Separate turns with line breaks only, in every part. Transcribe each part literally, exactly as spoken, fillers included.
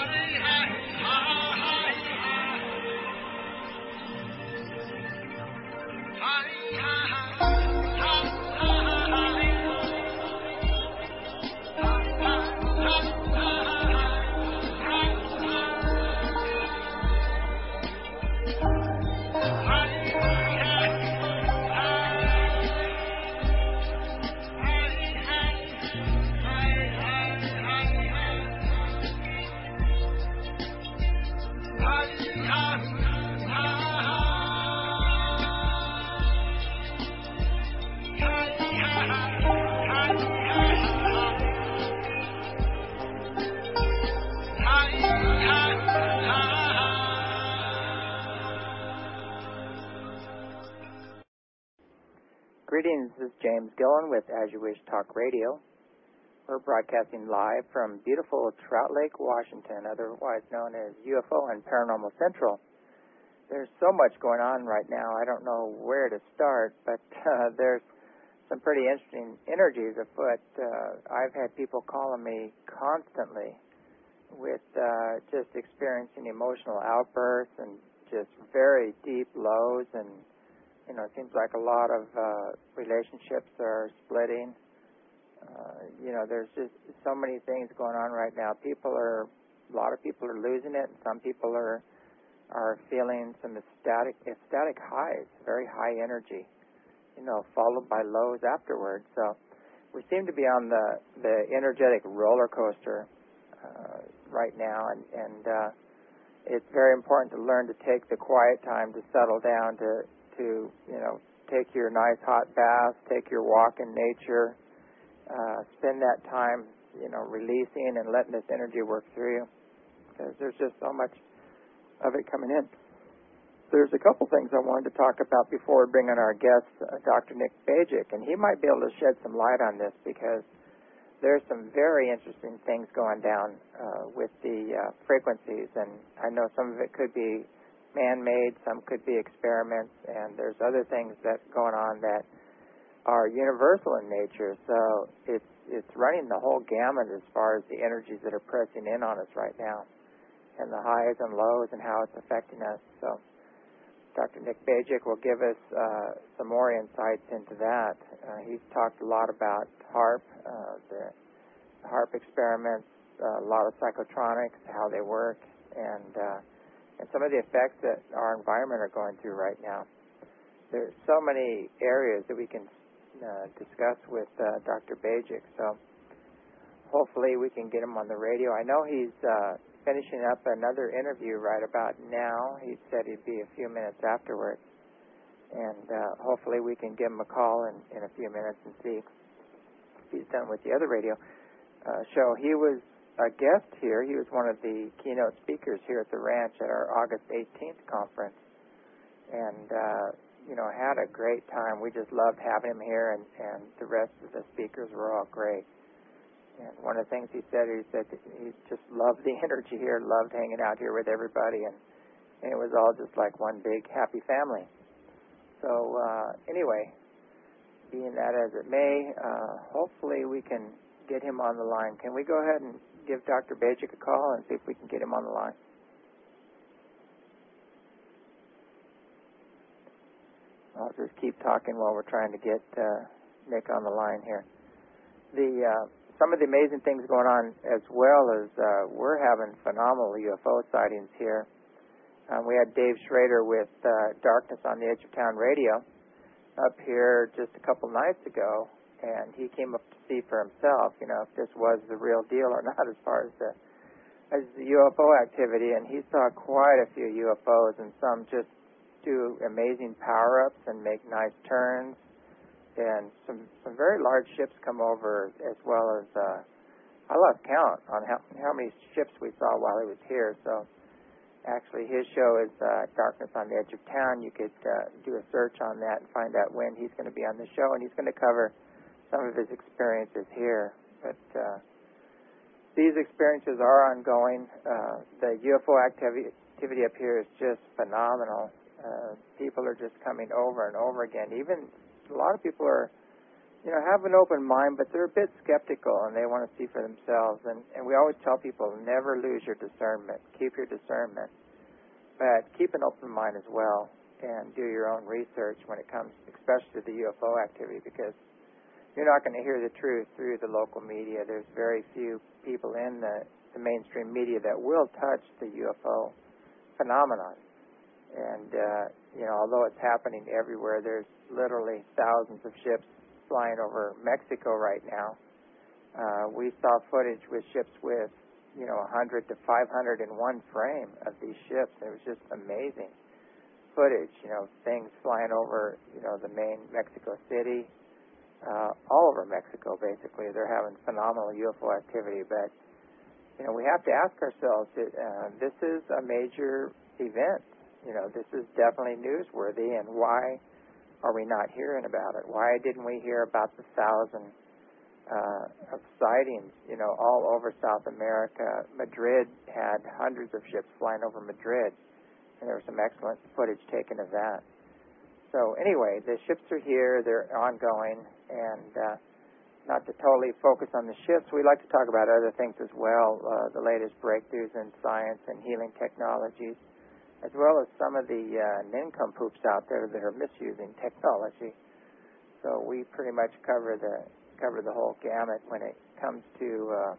Greetings, this is James Gillen with As You Wish Talk Radio. We're broadcasting live from beautiful Trout Lake, Washington, otherwise known as U F O and Paranormal Central. There's so much going on right now, I don't know where to start, but uh, there's some pretty interesting energies afoot. Uh, I've had people calling me constantly with uh, just experiencing emotional outbursts and just very deep lows, and you know, it seems like a lot of uh, relationships are splitting. Uh, you know, there's just so many things going on right now. People are, a lot of people are losing it, and some people are are feeling some ecstatic, ecstatic highs, very high energy, you know, followed by lows afterwards. So we seem to be on the, the energetic roller coaster uh, right now, and, and uh, it's very important to learn to take the quiet time to settle down, to to, you know, take your nice hot bath, take your walk in nature, uh, spend that time, you know, releasing and letting this energy work through you, because there's just so much of it coming in. There's a couple things I wanted to talk about before we bring on our guest, uh, Doctor Nick Bajic, and he might be able to shed some light on this, because there's some very interesting things going down uh, with the uh, frequencies, and I know some of it could be man-made, some could be experiments, and there's other things that going on that are universal in nature. So it's it's running the whole gamut as far as the energies that are pressing in on us right now, and the highs and lows, and how it's affecting us. So Doctor Nick Bajic will give us uh, some more insights into that. Uh, he's talked a lot about HAARP, uh, the HAARP experiments, uh, a lot of psychotronics, how they work, and uh, and some of the effects that our environment are going through right now. There's so many areas that we can uh, discuss with uh, Doctor Bajic, so hopefully we can get him on the radio. I know he's uh, finishing up another interview right about now. He said he'd be a few minutes afterwards, and uh, hopefully we can give him a call in, in a few minutes and see if he's done with the other radio uh, show. He was a guest here. He was one of the keynote speakers here at the ranch at our August eighteenth conference, and uh, you know, had a great time. We just loved having him here, and, and the rest of the speakers were all great. And one of the things he said, he said that he just loved the energy here, loved hanging out here with everybody, and, and it was all just like one big happy family. So uh, anyway, being that as it may, uh, hopefully we can get him on the line. Can we go ahead and give Doctor Bajic a call and see if we can get him on the line? I'll just keep talking while we're trying to get uh, Nick on the line here. The uh, some of the amazing things going on as well is uh, we're having phenomenal U F O sightings here. Um, we had Dave Schrader with uh, Darkness on the Edge of Town Radio up here just a couple nights ago, and he came up to see for himself, you know, if this was the real deal or not as far as the as the U F O activity, and he saw quite a few U F Os, and some just do amazing power-ups and make nice turns, and some some very large ships come over, as well as uh, I lost count on how how many ships we saw while he was here. So actually, his show is uh, Darkness on the Edge of Town. You could uh, do a search on that and find out when he's going to be on the show, and he's going to cover some of his experiences here. But uh, these experiences are ongoing. Uh, the U F O activity, activity up here is just phenomenal. Uh, people are just coming over and over again. Even a lot of people are you know, have an open mind, but they're a bit skeptical and they want to see for themselves. And, and we always tell people, never lose your discernment. Keep your discernment, but keep an open mind as well, and do your own research when it comes, especially to the U F O activity, because you're not going to hear the truth through the local media. There's very few people in the, the mainstream media that will touch the U F O phenomenon. And, uh, you know, although it's happening everywhere, there's literally thousands of ships flying over Mexico right now. Uh, we saw footage with ships with, you know, one hundred to five hundred in one frame of these ships. It was just amazing footage, you know, things flying over, you know, the main Mexico City, uh, all over Mexico, basically. They're having phenomenal U F O activity. But, you know, we have to ask ourselves, uh, this is a major event. You know, this is definitely newsworthy, and why are we not hearing about it? Why didn't we hear about the thousand uh, of sightings, you know, all over South America? Madrid had hundreds of ships flying over Madrid, and there was some excellent footage taken of that. So anyway, the ships are here, they're ongoing, and uh, not to totally focus on the ships, we like to talk about other things as well, uh, the latest breakthroughs in science and healing technologies, as well as some of the uh, nincompoops out there that are misusing technology. So we pretty much cover the cover the whole gamut when it comes to uh,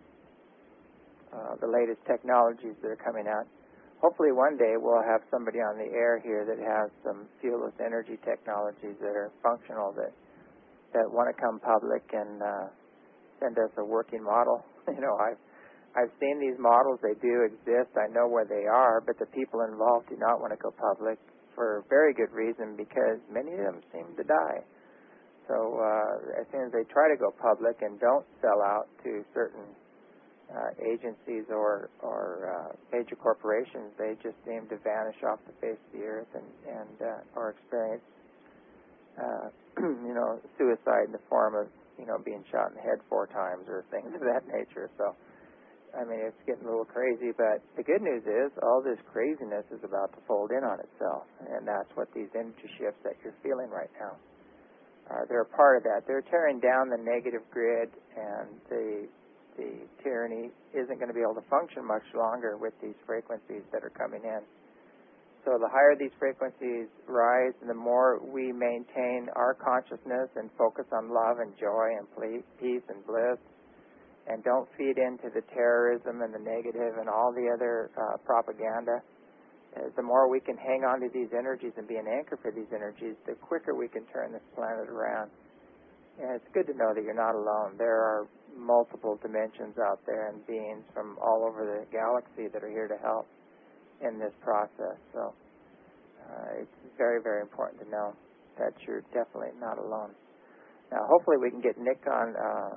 uh, the latest technologies that are coming out. Hopefully one day we'll have somebody on the air here that has some fuelless energy technologies that are functional, that that want to come public and uh, send us a working model. You know, I've I've seen these models. They do exist. I know where they are, but the people involved do not want to go public for very good reason, because many of them seem to die. So uh, as soon as they try to go public and don't sell out to certain uh, agencies or, or uh, major corporations, they just seem to vanish off the face of the earth and, and uh, or experience, uh, you know, suicide in the form of, you know, being shot in the head four times or things of that nature. So, I mean, it's getting a little crazy, but the good news is all this craziness is about to fold in on itself, and that's what these energy shifts that you're feeling right now are. They're a part of that. They're tearing down the negative grid, and the the tyranny isn't going to be able to function much longer with these frequencies that are coming in. So the higher these frequencies rise, the more we maintain our consciousness and focus on love and joy and peace and bliss, and don't feed into the terrorism and the negative and all the other uh, propaganda, uh, the more we can hang on to these energies and be an anchor for these energies, the quicker we can turn this planet around. And it's good to know that you're not alone. There are multiple dimensions out there and beings from all over the galaxy that are here to help in this process. So uh, it's very, very important to know that you're definitely not alone. Now, hopefully we can get Nick on. Uh,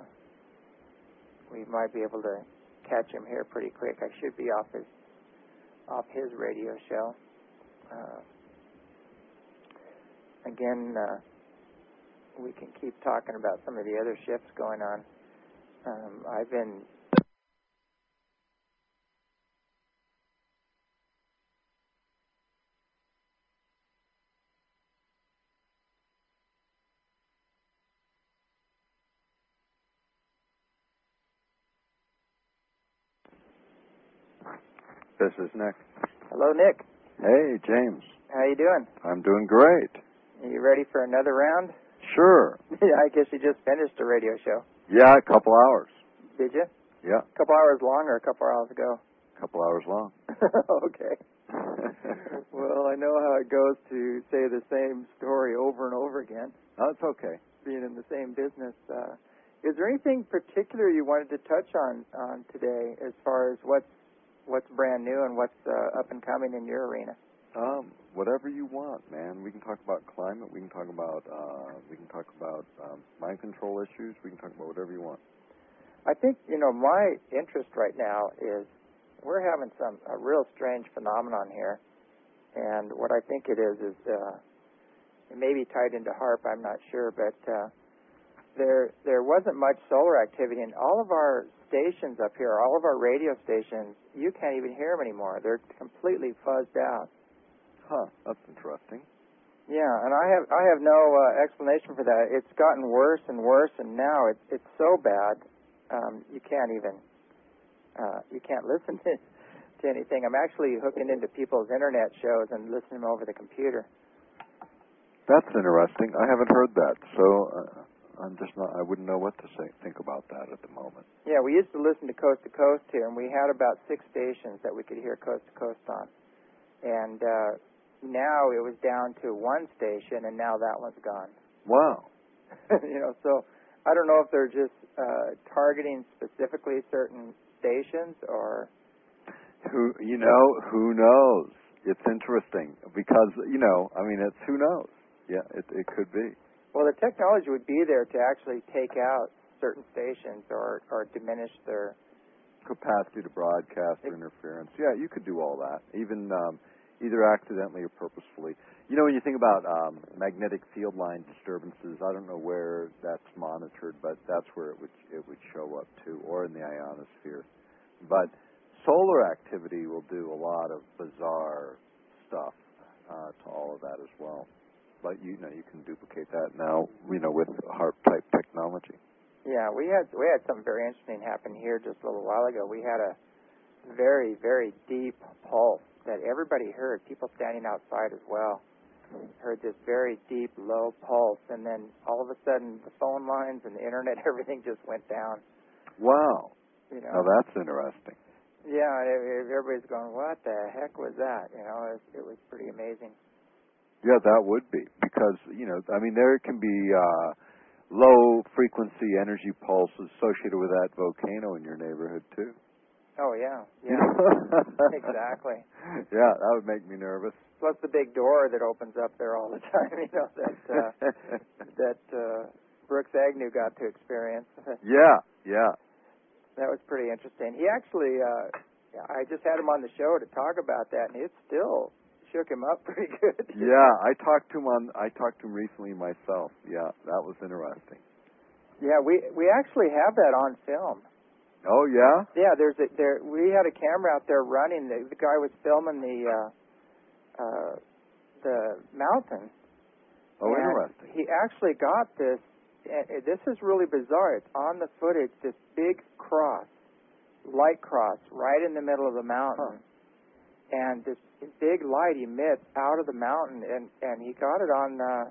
We might be able to catch him here pretty quick. I should be off his off his radio show. Uh, again, uh, we can keep talking about some of the other shifts going on. Um, I've been
This is Nick.
Hello, Nick.
Hey, James.
How you doing?
I'm doing great.
Are you ready for another round?
Sure.
I guess you just finished a radio show.
Yeah, a couple hours.
Did you?
Yeah.
A couple hours long or a couple hours ago?
A couple hours long.
Okay. Well, I know how it goes to say the same story over and over again.
Oh, it's okay.
Being in the same business. Uh, is there anything particular you wanted to touch on, on today as far as what's what's brand new and what's uh, up and coming in your arena?
Um, whatever you want, man. We can talk about climate. We can talk about uh, we can talk about um, mind control issues. We can talk about whatever you want.
I think, you know, my interest right now is we're having some a real strange phenomenon here, and what I think it is is uh, it may be tied into HAARP. I'm not sure, but uh, there there wasn't much solar activity, and all of our stations up here, all of our radio stations, you can't even hear them anymore. They're completely fuzzed out.
Huh, that's interesting.
Yeah, and I have I have no uh, explanation for that. It's gotten worse and worse, and now it's it's so bad um, you can't even uh, you can't listen to, to anything. I'm actually hooking into people's internet shows and listening to them over the computer.
That's interesting. I haven't heard that, so uh, I'm just not. I wouldn't know what to say. Think about that at the moment.
Yeah, we used to listen to Coast to Coast here, and we had about six stations that we could hear Coast to Coast on, and uh, now it was down to one station, and now that one's gone.
Wow.
You know, so I don't know if they're just uh, targeting specifically certain stations or.
Who you know? Who knows? It's interesting because you know. I mean, it's who knows. Yeah, it it could be.
Well, the technology would be there to actually take out certain stations or, or diminish their
capacity to broadcast or interference. Yeah, you could do all that, even um, either accidentally or purposefully. You know, when you think about um, magnetic field line disturbances, I don't know where that's monitored, but that's where it would it would show up too, or in the ionosphere. But solar activity will do a lot of bizarre stuff uh, to all of that as well. But you know, you can duplicate that now, you know, with HAARP type technology.
Yeah, we had we had something very interesting happen here just a little while ago. We had a very very deep pulse that everybody heard. People standing outside as well heard this very deep low pulse, and then all of a sudden the phone lines and the internet, everything just went down.
Wow.
You know.
Now that's interesting.
Yeah, everybody's going, what the heck was that? You know, it, it was pretty amazing.
Yeah, that would be because you know, I mean, there can be uh, low frequency energy pulses associated with that volcano in your neighborhood too.
Oh yeah, yeah, exactly.
Yeah, that would make me nervous.
Plus the big door that opens up there all the time. You know that uh, that uh, Brooks Agnew got to experience.
Yeah, yeah.
That was pretty interesting. He actually, uh, I just had him on the show to talk about that, and it still shook him up pretty good.
Yeah, I talked to him on. I talked to him recently myself. Yeah, that was interesting.
Yeah, we we actually have that on film.
Oh yeah.
Yeah, there's a, there. We had a camera out there running. The, the guy was filming the uh, uh, the mountain.
Oh, interesting.
He actually got this. And this is really bizarre. It's on the footage. This big cross, light cross, right in the middle of the mountain. Huh. And this big light emits out of the mountain, and, and he got it on uh,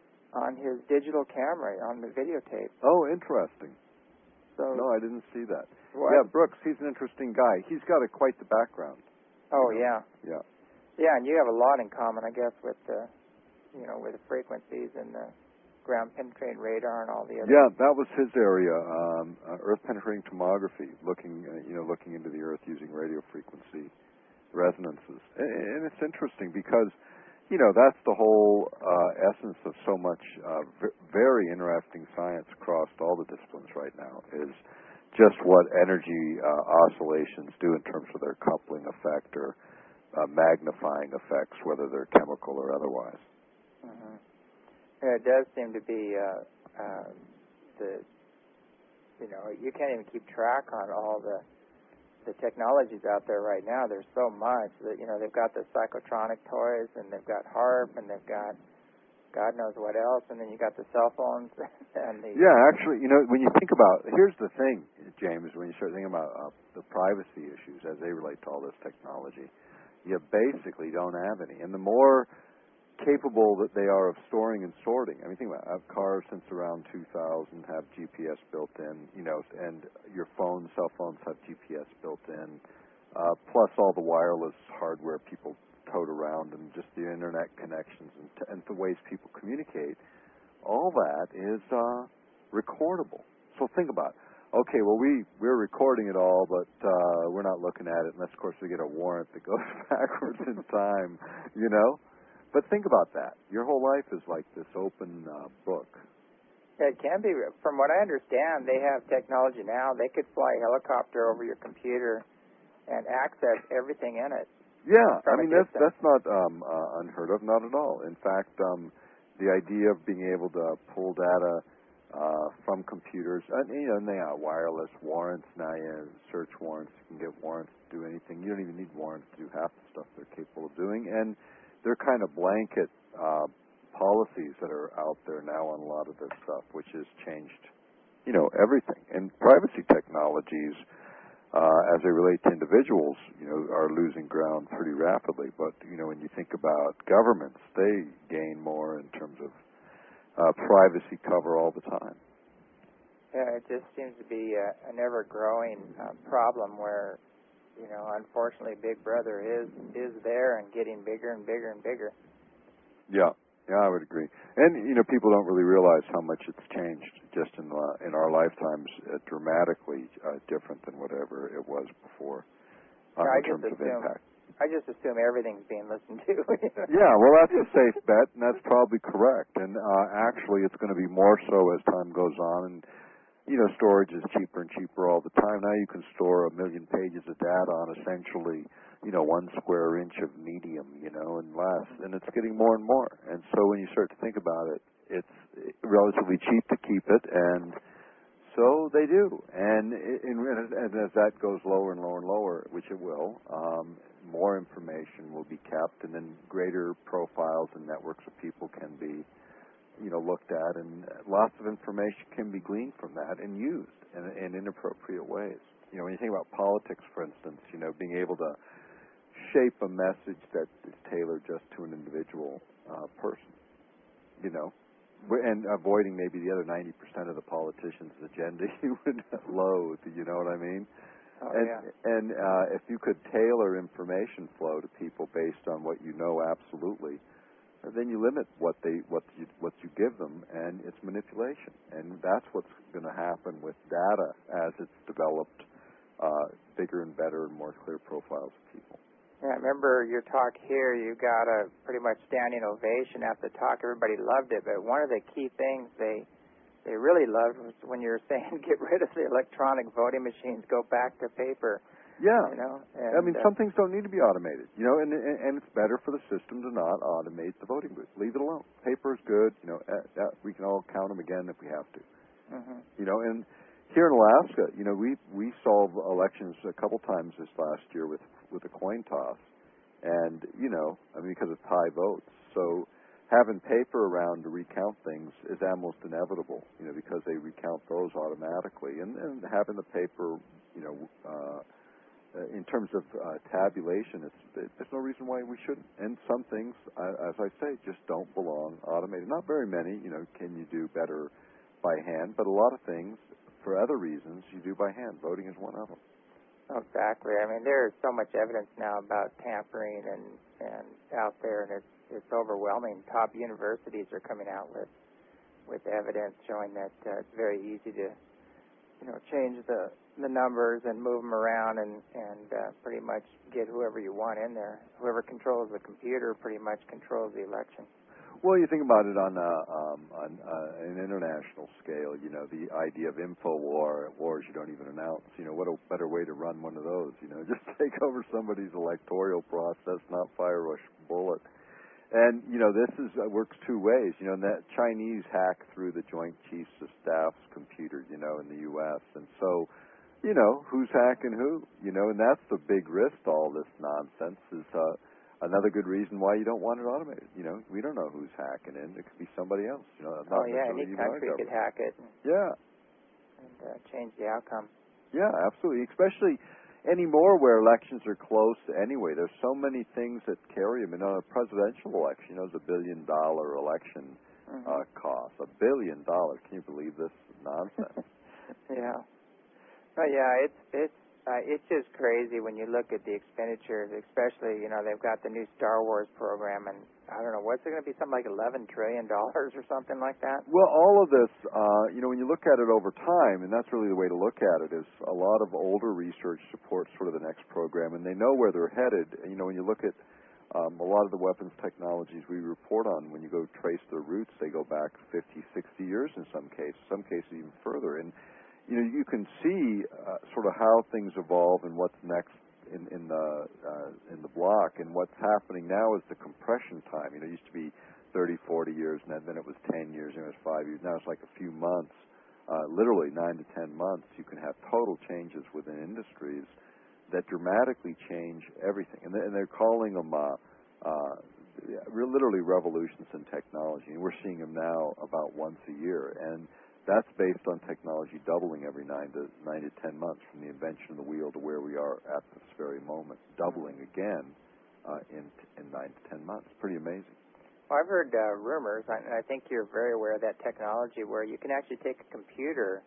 on his digital camera, on the videotape.
Oh, interesting.
So,
no, I didn't see that.
What?
Yeah, Brooks, he's an interesting guy. He's got a, quite the background.
Oh,
you know?
yeah.
Yeah.
Yeah, and you have a lot in common, I guess, with the, you know, with the frequencies and the ground-penetrating radar and all the other.
Yeah, that was his area, um, uh, earth-penetrating tomography, looking, uh, you know, looking into the Earth using radio frequency resonances. And, and it's interesting because, you know, that's the whole uh, essence of so much uh, v- very interesting science across all the disciplines right now is just what energy uh, oscillations do in terms of their coupling effect or uh, magnifying effects, whether they're chemical or otherwise.
Mm-hmm. Yeah, it does seem to be uh, uh, the, you know, you can't even keep track on all the the technologies out there right now. There's so much that, you know, they've got the psychotronic toys, and they've got HAARP, and they've got God knows what else, and then you got the cell phones and the...
Yeah, actually, you know, when you think about, here's the thing, James, when you start thinking about uh, the privacy issues as they relate to all this technology, you basically don't have any. And the more capable that they are of storing and sorting, I mean, think about it, I've cars since around two thousand have G P S built in, you know, and your phones, cell phones have G P S built in, uh, plus all the wireless hardware people tote around and just the internet connections and, t- and the ways people communicate, all that is uh, recordable. So think about it. Okay, well, we, we're recording it all, but uh, we're not looking at it unless, of course, we get a warrant that goes backwards in time, you know? But think about that. Your whole life is like this open uh, book.
It can be. From what I understand, they have technology now. They could fly a helicopter over your computer and access everything in it.
Yeah, I mean, that's, that's not um, uh, unheard of, not at all. In fact, um, the idea of being able to pull data uh, from computers, and, you know, and they have wireless warrants now, you know, search warrants, you can get warrants to do anything. You don't even need warrants to do half the stuff they're capable of doing. And they're kind of blanket uh, policies that are out there now on a lot of this stuff, which has changed, you know, everything. And privacy technologies, uh, as they relate to individuals, you know, are losing ground pretty rapidly. But, you know, when you think about governments, they gain more in terms of uh, privacy cover all the time.
Yeah, it just seems to be a, an ever-growing uh, problem where, you know, unfortunately, Big Brother is is there and getting bigger and bigger and bigger.
Yeah, yeah, I would agree. And you know, people don't really realize how much it's changed just in the, in our lifetimes, uh, dramatically uh, different than whatever it was before uh,
yeah,
in terms of
assume,
impact.
I just assume everything's being listened to.
Yeah, well, that's a safe bet, and that's probably correct. And uh, actually, it's going to be more so as time goes on. And you know, storage is cheaper and cheaper all the time. Now you can store a million pages of data on essentially, you know, one square inch of medium, you know, and less. And it's getting more and more. And so when you start to think about it, it's relatively cheap to keep it, and so they do. And, in, and as that goes lower and lower and lower, which it will, um, more information will be kept, and then greater profiles and networks of people can be, you know, looked at, and lots of information can be gleaned from that and used in, in inappropriate ways. You know, when you think about politics, for instance, you know, being able to shape a message that is tailored just to an individual uh, person, you know, and avoiding maybe the other ninety percent of the politician's agenda you would loathe, you know what I mean?
Oh,
and
yeah.
and uh, if you could tailor information flow to people based on what you know absolutely, then you limit what they what you what you give them, and it's manipulation. And that's what's going to happen with data as it's developed uh, bigger and better and more clear profiles of people.
Yeah, I remember your talk here. You got a pretty much standing ovation after the talk. Everybody loved it, but one of the key things they they really loved was when you were saying get rid of the electronic voting machines, go back to paper.
Yeah,
you know. And,
I mean,
uh,
some things don't need to be automated, you know, and, and and it's better for the system to not automate the voting booth. Leave it alone. Paper is good, you know. Uh, uh, we can all count them again if we have to,
mm-hmm.
you know. And here in Alaska, you know, we we solved elections a couple times this last year with with a coin toss, and you know, I mean, because of tie votes, so having paper around to recount things is almost inevitable, you know, because they recount those automatically, and and having the paper, you know. Uh, Uh, in terms of uh, tabulation, it's, there's no reason why we shouldn't. And some things, uh, as I say, just don't belong automated. Not very many, you know, can you do better by hand, but a lot of things, for other reasons, you do by hand. Voting is one of them.
Exactly. I mean, there is so much evidence now about tampering and, and out there, and it's, it's overwhelming. Top universities are coming out with, with evidence showing that uh, it's very easy to, you know, change the the numbers and move them around and and uh, pretty much get whoever you want in there. Whoever controls the computer pretty much controls the election.
Well, you think about it on a, um, on uh, an international scale. You know, the idea of info war, wars you don't even announce. You know, what a better way to run one of those? You know, just take over somebody's electoral process, not fire a bullet. And, you know, this is uh, works two ways. You know, and that Chinese hack through the Joint Chiefs of Staff's computer, you know, in the U S And so, you know, who's hacking who? You know, and that's the big risk to all this nonsense is uh, another good reason why you don't want it automated. You know, we don't know who's hacking in. It could be somebody else. You know,
Oh,
not
yeah, any
necessarily even our
country could
government.
hack it and,
Yeah.
and uh, change the outcome.
Yeah, absolutely. Especially anymore where elections are close anyway. There's so many things that carry them. And on a presidential election, you know, it's a billion dollar election
mm-hmm.
uh, cost. A billion dollars. Can you believe this nonsense?
Yeah. Oh, yeah, it's it's uh, it's just crazy when you look at the expenditures, especially, you know, they've got the new Star Wars program, and I don't know, what's it going to be, something like eleven trillion dollars or something like that?
Well, all of this, uh, you know, when you look at it over time, and that's really the way to look at it, is a lot of older research supports sort of the next program, and they know where they're headed. You know, when you look at um, a lot of the weapons technologies we report on, when you go trace their roots, they go back fifty, sixty years in some cases, some cases even further. And you know, you can see uh, sort of how things evolve and what's next in, in the uh, in the block. And what's happening now is the compression time. You know, it used to be thirty, forty years, and then it was ten years, and it was five years. Now it's like a few months, uh, literally nine to ten months. You can have total changes within industries that dramatically change everything. And, they, and they're calling them uh, uh, yeah, re- literally revolutions in technology, and we're seeing them now about once a year, and that's based on technology doubling every nine to nine to ten months from the invention of the wheel to where we are at this very moment, doubling again uh, in in nine to ten months. Pretty amazing.
Well, I've heard uh, rumors, and I think you're very aware of that technology, where you can actually take a computer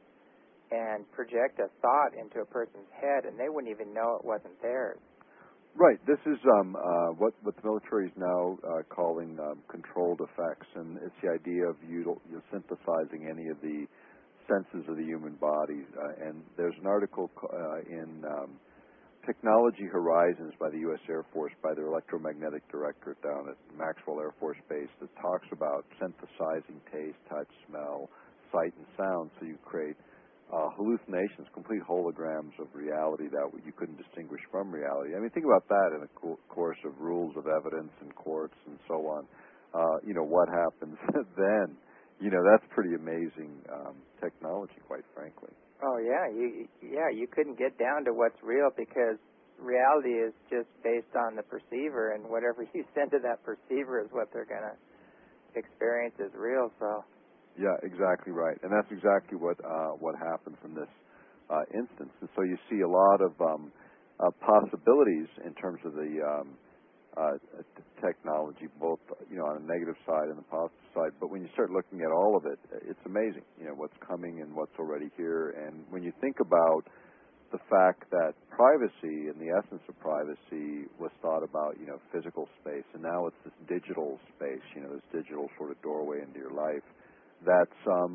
and project a thought into a person's head, and they wouldn't even know it wasn't theirs.
Right. This is um, uh, what, what the military is now uh, calling um, controlled effects, and it's the idea of you, you synthesizing any of the senses of the human body. Uh, and there's an article uh, in um, Technology Horizons by the U S Air Force, by their electromagnetic directorate down at Maxwell Air Force Base, that talks about synthesizing taste, touch, smell, sight, and sound, so you create Uh, hallucinations, complete holograms of reality that you couldn't distinguish from reality. I mean, think about that in a co- course of rules of evidence in courts and so on. Uh, you know, what happens then? You know, that's pretty amazing um, technology, quite frankly.
Oh yeah, you yeah you couldn't get down to what's real, because reality is just based on the perceiver, and whatever you send to that perceiver is what they're gonna experience as real. So.
Yeah, exactly right, and that's exactly what uh, what happened from this uh, instance. And so you see a lot of um, uh, possibilities in terms of the um, uh, t- technology, both you know on the negative side and the positive side. But when you start looking at all of it, it's amazing. You know what's coming and what's already here. And when you think about the fact that privacy and the essence of privacy was thought about, you know, physical space, and now it's this digital space. You know, this digital sort of doorway into your life. That's um,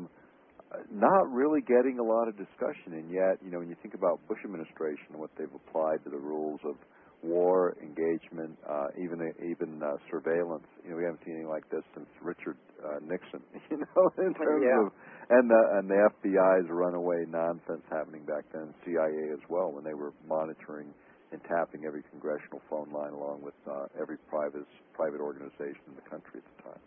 not really getting a lot of discussion, and yet, you know, when you think about Bush administration and what they've applied to the rules of war, engagement, uh, even even uh, surveillance, you know, we haven't seen anything like this since Richard uh, Nixon, you know, in terms
Yeah.
of, and the, and the F B I's runaway nonsense happening back then, C I A as well, when they were monitoring and tapping every congressional phone line along with uh, every private private organization in the country at the time.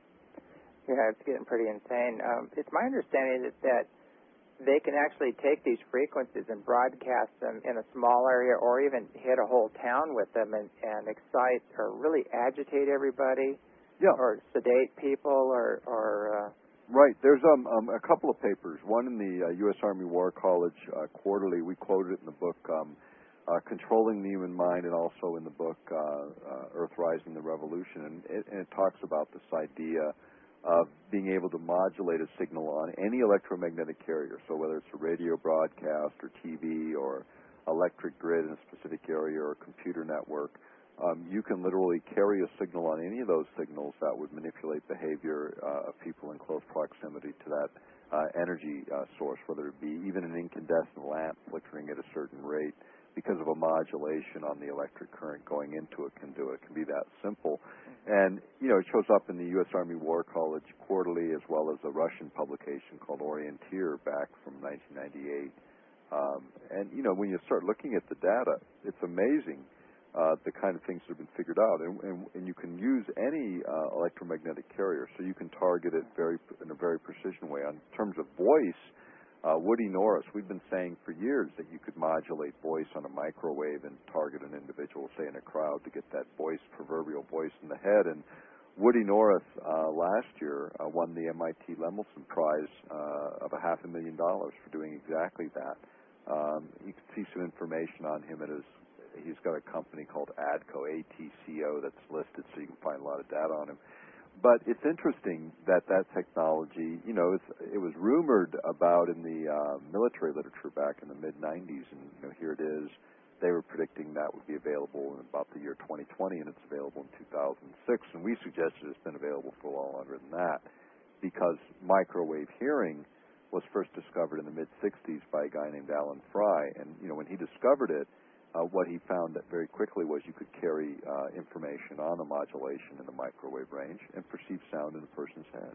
Yeah, it's getting pretty insane. Um, it's my understanding that, that they can actually take these frequencies and broadcast them in a small area, or even hit a whole town with them, and, and excite or really agitate everybody,
yeah,
or sedate people, or, or uh,
right. There's um, um, a couple of papers. One in the uh, U S Army War College uh, Quarterly. We quoted it in the book um, uh, Controlling the Human Mind, and also in the book uh, uh, Earth Rising: The Revolution. And it, and it talks about this idea of being able to modulate a signal on any electromagnetic carrier. So whether it's a radio broadcast or T V or electric grid in a specific area or a computer network, um, you can literally carry a signal on any of those signals that would manipulate behavior uh, of people in close proximity to that uh, energy uh, source, whether it be even an incandescent lamp flickering at a certain rate because of a modulation on the electric current going into it can do it. It can be that simple. And, you know, it shows up in the U S Army War College Quarterly, as well as a Russian publication called Orienteer back from nineteen ninety-eight. Um, and, you know, when you start looking at the data, it's amazing uh, the kind of things that have been figured out. And, and, and you can use any uh, electromagnetic carrier, so you can target it very in a very precision way. In terms of voice, Uh, Woody Norris, we've been saying for years that you could modulate voice on a microwave and target an individual, say in a crowd, to get that voice, proverbial voice in the head. And Woody Norris uh, last year uh, won the M I T Lemelson Prize uh, of a half a million dollars for doing exactly that. Um, you can see some information on him. It is, he's got a company called ADCO, A T C O, that's listed, so you can find a lot of data on him. But it's interesting that that technology, you know, it's, it was rumored about in the uh, military literature back in the mid nineties, and you know, here it is. They were predicting that would be available in about the year twenty twenty, and it's available in two thousand six. And we suggested it's been available for a lot longer than that, because microwave hearing was first discovered in the mid sixties by a guy named Alan Fry. And you know, when he discovered it, Uh, what he found that very quickly was you could carry uh, information on the modulation in the microwave range and perceive sound in a person's head.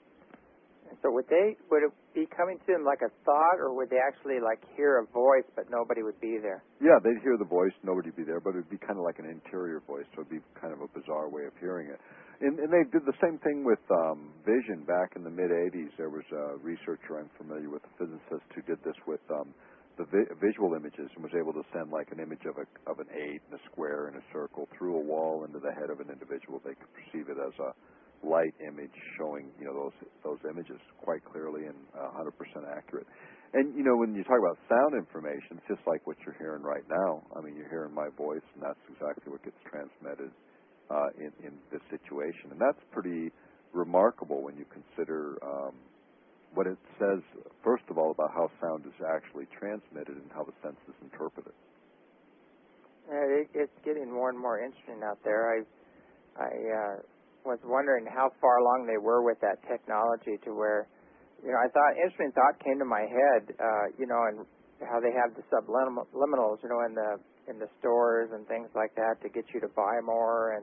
So would they would it be coming to them like a thought, or would they actually like hear a voice but nobody would be there?
Yeah, they'd hear the voice, nobody would be there, but it would be kind of like an interior voice, so it would be kind of a bizarre way of hearing it. And, and they did the same thing with um, vision back in the mid eighties. There was a researcher I'm familiar with, a physicist, who did this with um, the vi- visual images and was able to send like an image of a of an eight and a square and a circle particle through a wall into the head of an individual, they could perceive it as a light image showing, you know, those those images quite clearly and one hundred percent accurate. And, you know, when you talk about sound information, it's just like what you're hearing right now. I mean, you're hearing my voice, and that's exactly what gets transmitted uh, in, in this situation. And that's pretty remarkable when you consider um, what it says, first of all, about how sound is actually transmitted and how the senses interpret it.
Yeah, it, it's getting more and more interesting out there. I, I uh, was wondering how far along they were with that technology to where, you know, I thought, interesting thought came to my head, uh, you know, and how they have the subliminals, you know, in the in the stores and things like that to get you to buy more and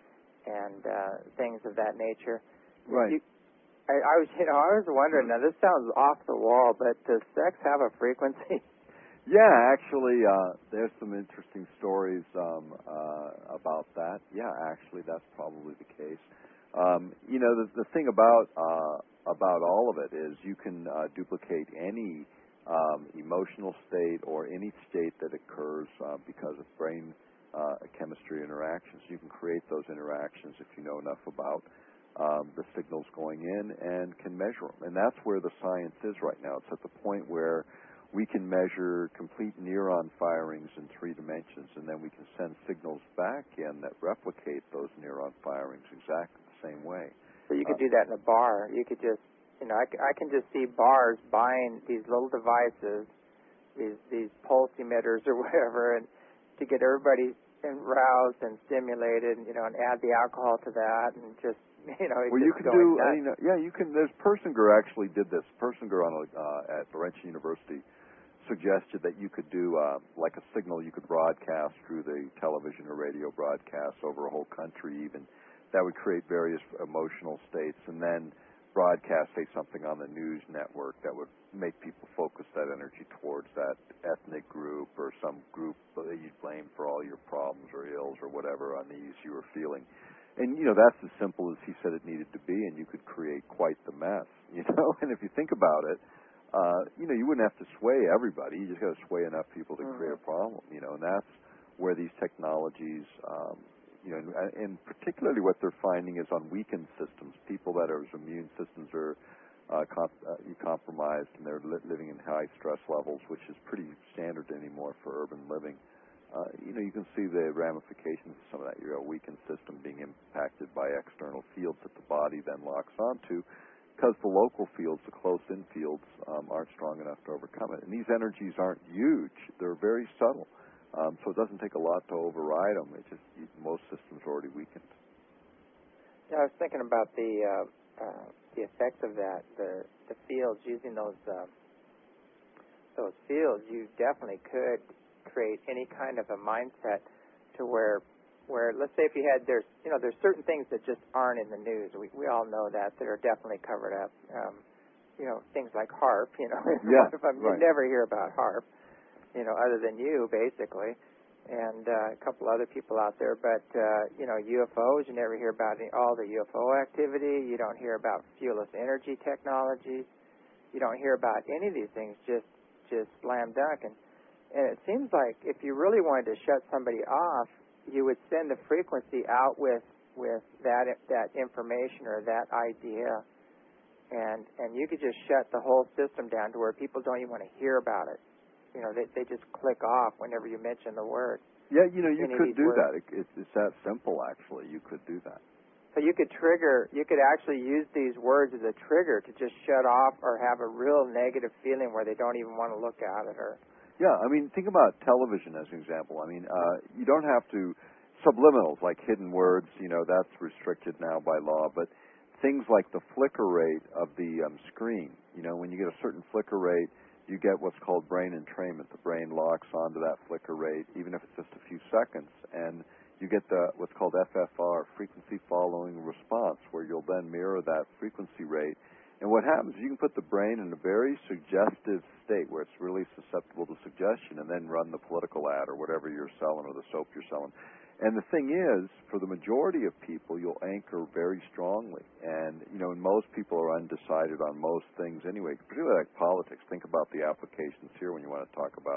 and uh, things of that nature.
Right.
You, I, I was, you know, I was wondering. Now, this sounds off the wall, but does sex have a frequency?
Yeah, actually, uh, there's some interesting stories um, uh, about that. Yeah, actually, that's probably the case. Um, you know, the, the thing about uh, about all of it is you can uh, duplicate any um, emotional state or any state that occurs uh, because of brain uh, chemistry interactions. You can create those interactions if you know enough about um, the signals going in and can measure them. And that's where the science is right now. It's at the point where we can measure complete neuron firings in three dimensions, and then we can send signals back in that replicate those neuron firings exactly the same way.
So you could
uh,
do that in a bar. You could just, you know, I, c- I can just see bars buying these little devices, these these pulse emitters or whatever, and to get everybody aroused and stimulated, and, you know, and add the alcohol to that, and just, you know,
well,
just
you can
going
do,
nuts.
uh, you know, yeah, you can. There's Persinger actually did this. Persinger on a, uh, at Laurentian University suggested that you could do uh, like a signal you could broadcast through the television or radio broadcasts over a whole country even. That would create various emotional states, and then broadcast, say, something on the news network that would make people focus that energy towards that ethnic group or some group that you'd blame for all your problems or ills or whatever unease you were feeling. And, you know, that's as simple as he said it needed to be, and you could create quite the mess, you know. And if you think about it, uh, you know, you wouldn't have to sway everybody. You just got to sway enough people to mm-hmm. create a problem, you know. And that's where these technologies, um, you know, and, and particularly what they're finding is on weakened systems, people that are immune systems are uh, comp- uh, compromised and they're li- living in high stress levels, which is pretty standard anymore for urban living. Uh, you know, you can see the ramifications of some of that. You're a weakened system being impacted by external fields that the body then locks onto because the local fields, the close-in fields, um, aren't strong enough to overcome it. And these energies aren't huge. They're very subtle. Um, so it doesn't take a lot to override them. It just most systems are already weakened.
Yeah, I was thinking about the uh, uh, the effects of that. The the fields using those uh, those fields, you definitely could create any kind of a mindset to where where let's say if you had there's you know there's certain things that just aren't in the news. We we all know that that are definitely covered up. Um, you know, things like HAARP. You know,
yeah,
I mean,
right.
You never hear about HAARP. You know, other than you, basically, and uh, a couple other people out there. But, uh, you know, U F Os, you never hear about any, all the U F O activity. You don't hear about fuelless energy technologies. You don't hear about any of these things, just just slam dunk. And, and it seems like if you really wanted to shut somebody off, you would send the frequency out with, with that that information or that idea, and, and you could just shut the whole system down to where people don't even want to hear about it. You know, they they just click off whenever you mention the word.
Yeah, you know, you
Any
could do
words.
that. It, it's, it's that simple, actually. You could do that.
So you could trigger, you could actually use these words as a trigger to just shut off or have a real negative feeling where they don't even want to look at it. Or
yeah, I mean, think about television as an example. I mean, uh, you don't have to subliminals like hidden words. You know, that's restricted now by law, but things like the flicker rate of the um, screen. You know, when you get a certain flicker rate, you get what's called brain entrainment. The brain locks onto that flicker rate, even if it's just a few seconds, and you get the what's called F F R, frequency following response, where you'll then mirror that frequency rate. And what happens is you can put the brain in a very suggestive state where it's really susceptible to suggestion, and then run the political ad or whatever you're selling or the soap you're selling. And the thing is, for the majority of people, you'll anchor very strongly. And, you know, and most people are undecided on most things anyway, particularly like politics. Think about the applications here when you want to talk about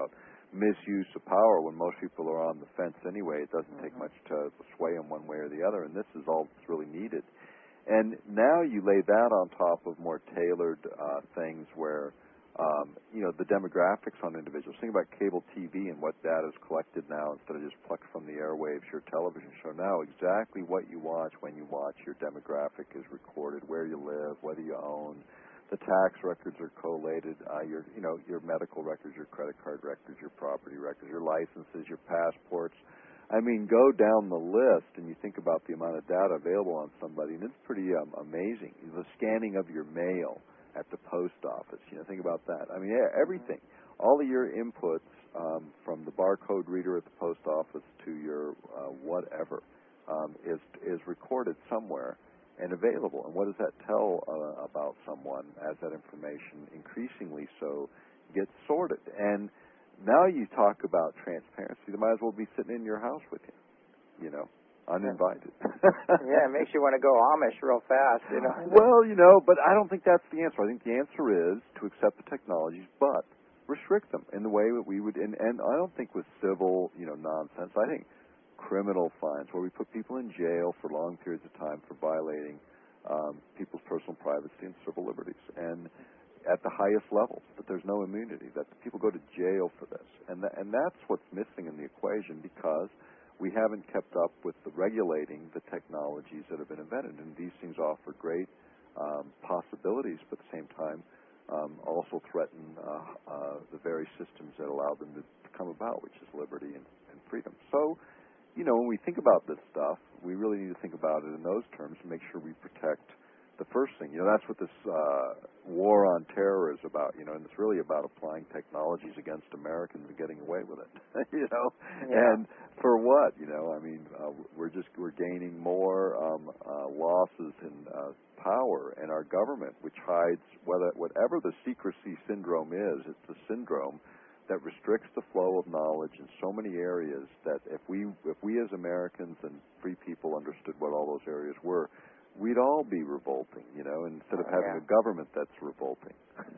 misuse of power when most people are on the fence anyway. It doesn't
Mm-hmm.
take much to sway them one way or the other, and this is all that's really needed. And now you lay that on top of more tailored uh, things where, um, you know, the demographics on individuals. Think about cable T V and what data is collected now instead of just plucked from the airwaves, your television show. Now exactly what you watch, when you watch, your demographic is recorded, where you live, whether you own. The tax records are collated, uh, your, you know, your medical records, your credit card records, your property records, your licenses, your passports. I mean, go down the list and you think about the amount of data available on somebody, and it's pretty um, amazing. The scanning of your mail at the post office, you know, think about that. I mean, yeah, everything. All of your inputs, um, from the barcode reader at the post office to your uh, whatever, um, is is recorded somewhere and available. And what does that tell uh, about someone as that information increasingly so gets sorted? And now you talk about transparency, they might as well be sitting in your house with you, you know, uninvited.
Yeah, it makes you want to go Amish real fast, you know.
Well, you know, but I don't think that's the answer. I think the answer is to accept the technologies, but restrict them in the way that we would, and, and I don't think with civil, you know, nonsense. I think criminal fines where we put people in jail for long periods of time for violating um, people's personal privacy and civil liberties, and at the highest levels, that there's no immunity, that people go to jail for this. And, th- and that's what's missing in the equation, because we haven't kept up with the regulating the technologies that have been invented. And these things offer great um, possibilities, but at the same time um, also threaten uh, uh, the very systems that allow them to come about, which is liberty and, and freedom. So, you know, when we think about this stuff, we really need to think about it in those terms and make sure we protect the first thing. You know, that's what this uh, war on terror is about, you know, and it's really about applying technologies against Americans and getting away with it, you know.
Yeah.
And for what, you know, I mean, uh, we're just, we're gaining more um, uh, losses in uh, power, and our government, which hides whether, whatever the secrecy syndrome is, it's a syndrome that restricts the flow of knowledge in so many areas that if we if we as Americans and free people understood what all those areas were, we'd all be revolting, you know, instead of
Oh,
having
yeah.
a government that's revolting.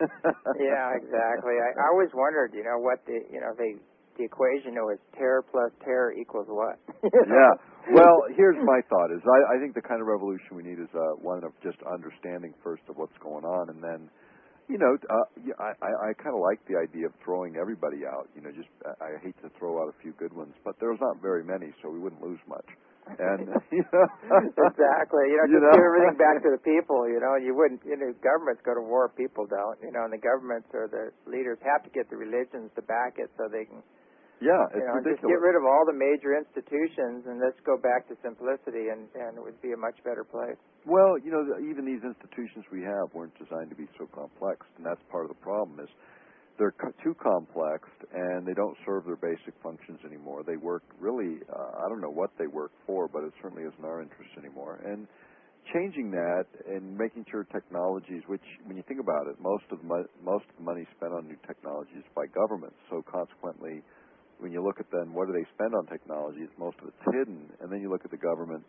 Yeah, exactly. I, I always wondered, you know, what the, you know, they, the equation was terror plus terror equals what?
Yeah. Well, here's my thought is I, I think the kind of revolution we need is uh, one of just understanding first of what's going on, and then, you know, uh, yeah, I, I, I kind of like the idea of throwing everybody out. You know, just I, I hate to throw out a few good ones, but there's not very many, so we wouldn't lose much. And you know,
exactly, you know,
you
just
know?
give everything back to the people. You know, you wouldn't. You know, governments go to war, people don't. You know, and the governments or the leaders have to get the religions to back it so they can.
Yeah,
You
it's
know,
ridiculous.
just get rid of all the major institutions and let's go back to simplicity, and, and it would be a much better place.
Well, you know, even these institutions we have weren't designed to be so complex, and that's part of the problem is they're co- too complex, and they don't serve their basic functions anymore. They work really, uh, I don't know what they work for, but it certainly isn't our interest anymore. And changing that and making sure technologies, which when you think about it, most of mo- most of the money spent on new technologies is by governments, so consequently, when you look at then what do they spend on technology, it's most of it's hidden, and then you look at the government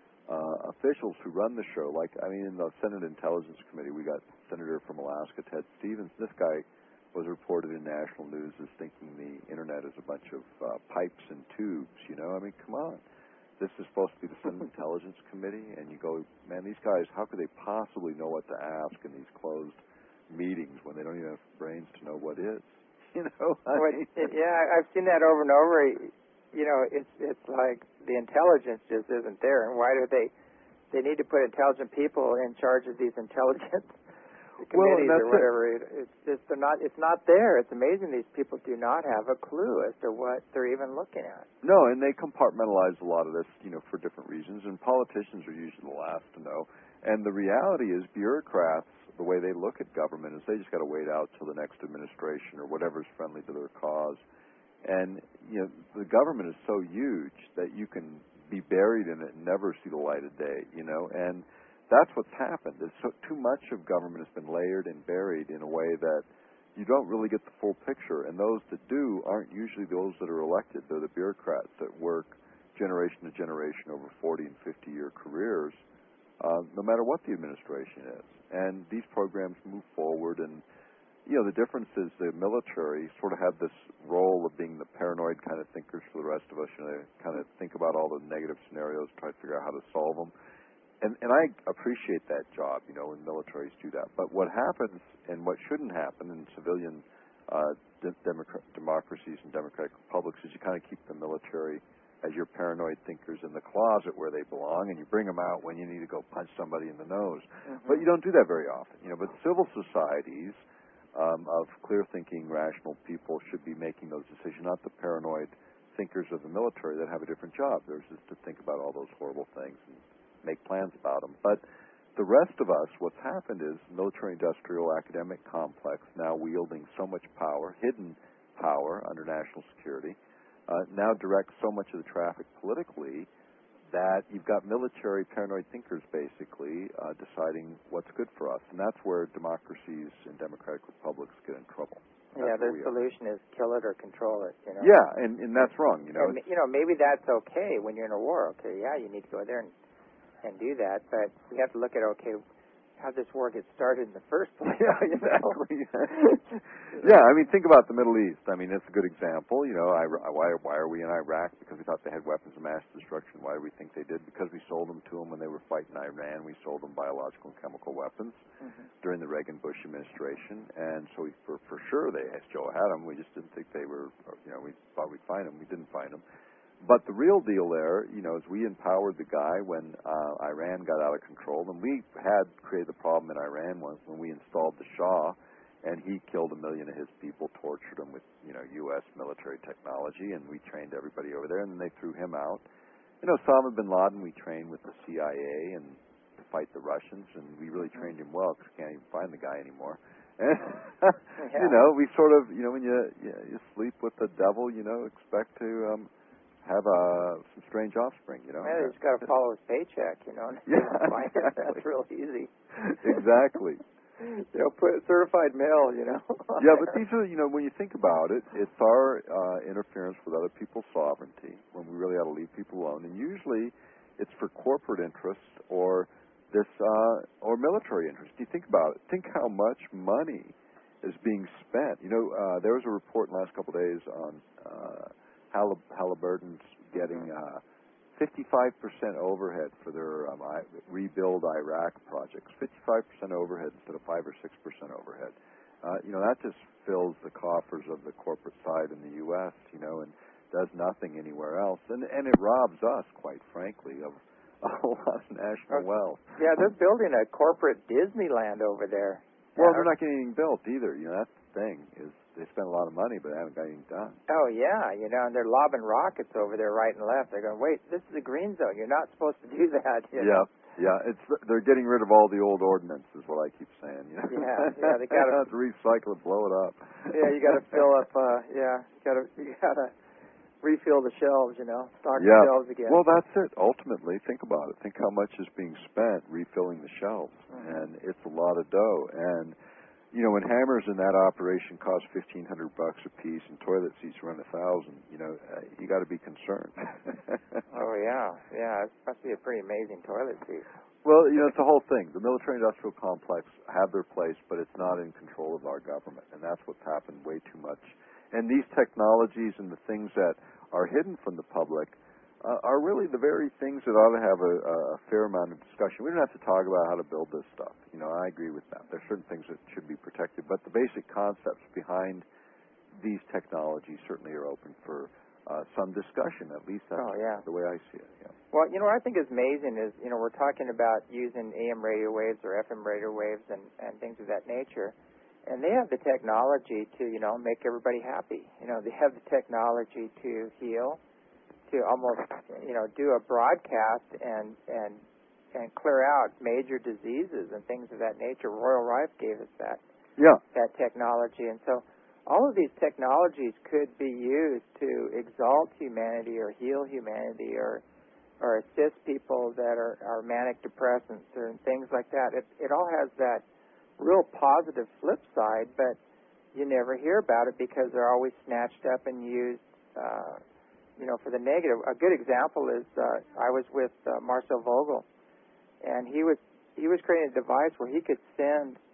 uh, officials who run the show. Like, I mean, in the Senate Intelligence Committee, we got Senator from Alaska, Ted Stevens. This guy was reported in national news as thinking the internet is a bunch of uh, pipes and tubes, you know? I mean, come on. This is supposed to be the Senate Intelligence Committee, and you go, man, these guys, how could they possibly know what to ask in these closed meetings when they don't even have brains to know what is? You know, I
Well,
mean,
it, yeah, I've seen that over and over. You know, it's it's like the intelligence just isn't there, and why do they? They need to put intelligent people in charge of these intelligent
well,
committees
and that's
or whatever. It. It's just they're not. It's not there. It's amazing these people do not have a clue as to what they're even looking at.
No, and they compartmentalize a lot of this, you know, for different reasons, and politicians are usually the last to know. And the reality is bureaucrats, the way they look at government is they just got to wait out till the next administration or whatever's friendly to their cause. And, you know, the government is so huge that you can be buried in it and never see the light of day, you know, and that's what's happened. Is so too much of government has been layered and buried in a way that you don't really get the full picture, and those that do aren't usually those that are elected. They're the bureaucrats that work generation to generation over forty and fifty year careers, uh, no matter what the administration is. And these programs move forward, and you know, the difference is the military sort of had this role of being the paranoid kind of thinkers for the rest of us. You know, they kind of think about all the negative scenarios, try to figure out how to solve them. And, and I appreciate that job, you know, when militaries do that. But what happens, and what shouldn't happen in civilian uh, de- democra- democracies and democratic republics, is you kind of keep the military as your paranoid thinkers in the closet where they belong, and you bring them out when you need to go punch somebody in the nose. Mm-hmm. But you don't do that very often, you know. But civil societies um, of clear-thinking, rational people should be making those decisions, not the paranoid thinkers of the military that have a different job. Theirs is to think about all those horrible things and make plans about them. But the rest of us, what's happened is military-industrial academic complex now wielding so much power, hidden power under national security, uh, now directs so much of the traffic politically that you've got military paranoid thinkers basically uh, deciding what's good for us. And that's where democracies and democratic republics get in trouble. That's
yeah, the solution is kill it or control it, you know.
Yeah, and, and that's wrong, you know.
And, you know, maybe that's okay when you're in a war. Okay, yeah, you need to go there and and do that, but we have to look at, okay, how this war gets started in the first place.
Yeah, exactly. Yeah, I mean, think about the Middle East. I mean, it's a good example. You know, I, why, why are we in Iraq? Because we thought they had weapons of mass destruction. Why do we think they did? Because we sold them to them when they were fighting Iran. We sold them biological and chemical weapons mm-hmm. during the Reagan-Bush administration. And so we, for, for sure they still had them. We just didn't think they were, you know, we thought we'd find them. We didn't find them. But the real deal there, you know, is we empowered the guy when uh, Iran got out of control, and we had created the problem in Iran once when we installed the Shah, and he killed a million of his people, tortured them with, you know, U S military technology, and we trained everybody over there, and then they threw him out. You know, Osama bin Laden, we trained with the C I A and to fight the Russians, and we really trained him well because we can't even find the guy anymore. And,
yeah.
You know, we sort of, you know, when you, you you sleep with the devil, you know, expect to um, have uh, some strange offspring, you know.
Yeah, you just got to follow his paycheck, you know.
Yeah,
exactly. That's real easy.
Exactly.
You know, put certified mail, you know.
Yeah, but these are, you know, when you think about it, it's our uh, interference with other people's sovereignty when we really ought to leave people alone. And usually it's for corporate interests or this, uh, or military interests. You think about it. Think how much money is being spent. You know, uh, there was a report in the last couple of days on uh, Hallib- Halliburton's getting uh, fifty-five percent overhead for their um, I- rebuild Iraq projects. fifty-five percent overhead instead of five or six percent overhead. Uh, you know, that just fills the coffers of the corporate side in the U S, you know, and does nothing anywhere else. And, and it robs us, quite frankly, of a whole lot of national wealth.
Yeah, they're building a corporate Disneyland over there.
Well, they're not getting anything built either. You know, that's the thing, is they spend a lot of money, but they haven't got anything done.
Oh, yeah, you know, and they're lobbing rockets over there right and left. They're going, wait, this is a green zone. You're not supposed to do that. You
yeah,
know?
yeah. It's They're getting rid of all the old ordnance, is what I keep saying. You know?
Yeah, yeah. They got
to recycle it, blow it up.
Yeah, you got to fill up. Uh, yeah, you got to you got to refill the shelves. You know, stock
yeah.
the shelves again.
Well, that's it. Ultimately, think about it. Think how much is being spent refilling the shelves,
mm-hmm.
and it's a lot of dough. And you know, when hammers in that operation cost fifteen hundred bucks a piece, and toilet seats run a thousand, you know, uh, you got to be concerned.
Oh yeah, yeah, it must be a pretty amazing toilet seat.
Well, you know, it's the whole thing. The military-industrial complex have their place, but it's not in control of our government, and that's what's happened way too much. And these technologies and the things that are hidden from the public uh, are really the very things that ought to have a, a fair amount of discussion. We don't have to talk about how to build this stuff. You know, I agree with that. There are certain things that should be protected, but the basic concepts behind these technologies certainly are open for uh, some discussion. At least that's
oh, yeah.
the way I see it. Yeah.
Well, you know, what I think is amazing is, you know, we're talking about using A M radio waves or F M radio waves and, and things of that nature, and they have the technology to, you know, make everybody happy. You know, they have the technology to heal, to almost, you know, do a broadcast and and and clear out major diseases and things of that nature. Royal Rife gave us that
yeah.
that technology, and so all of these technologies could be used to exalt humanity or heal humanity or or assist people that are, are manic depressants or things like that. It it all has that real positive flip side, but you never hear about it because they're always snatched up and used. Uh, You know, for the negative. A good example is uh, I was with uh, Marcel Vogel, and he was he was creating a device where he could send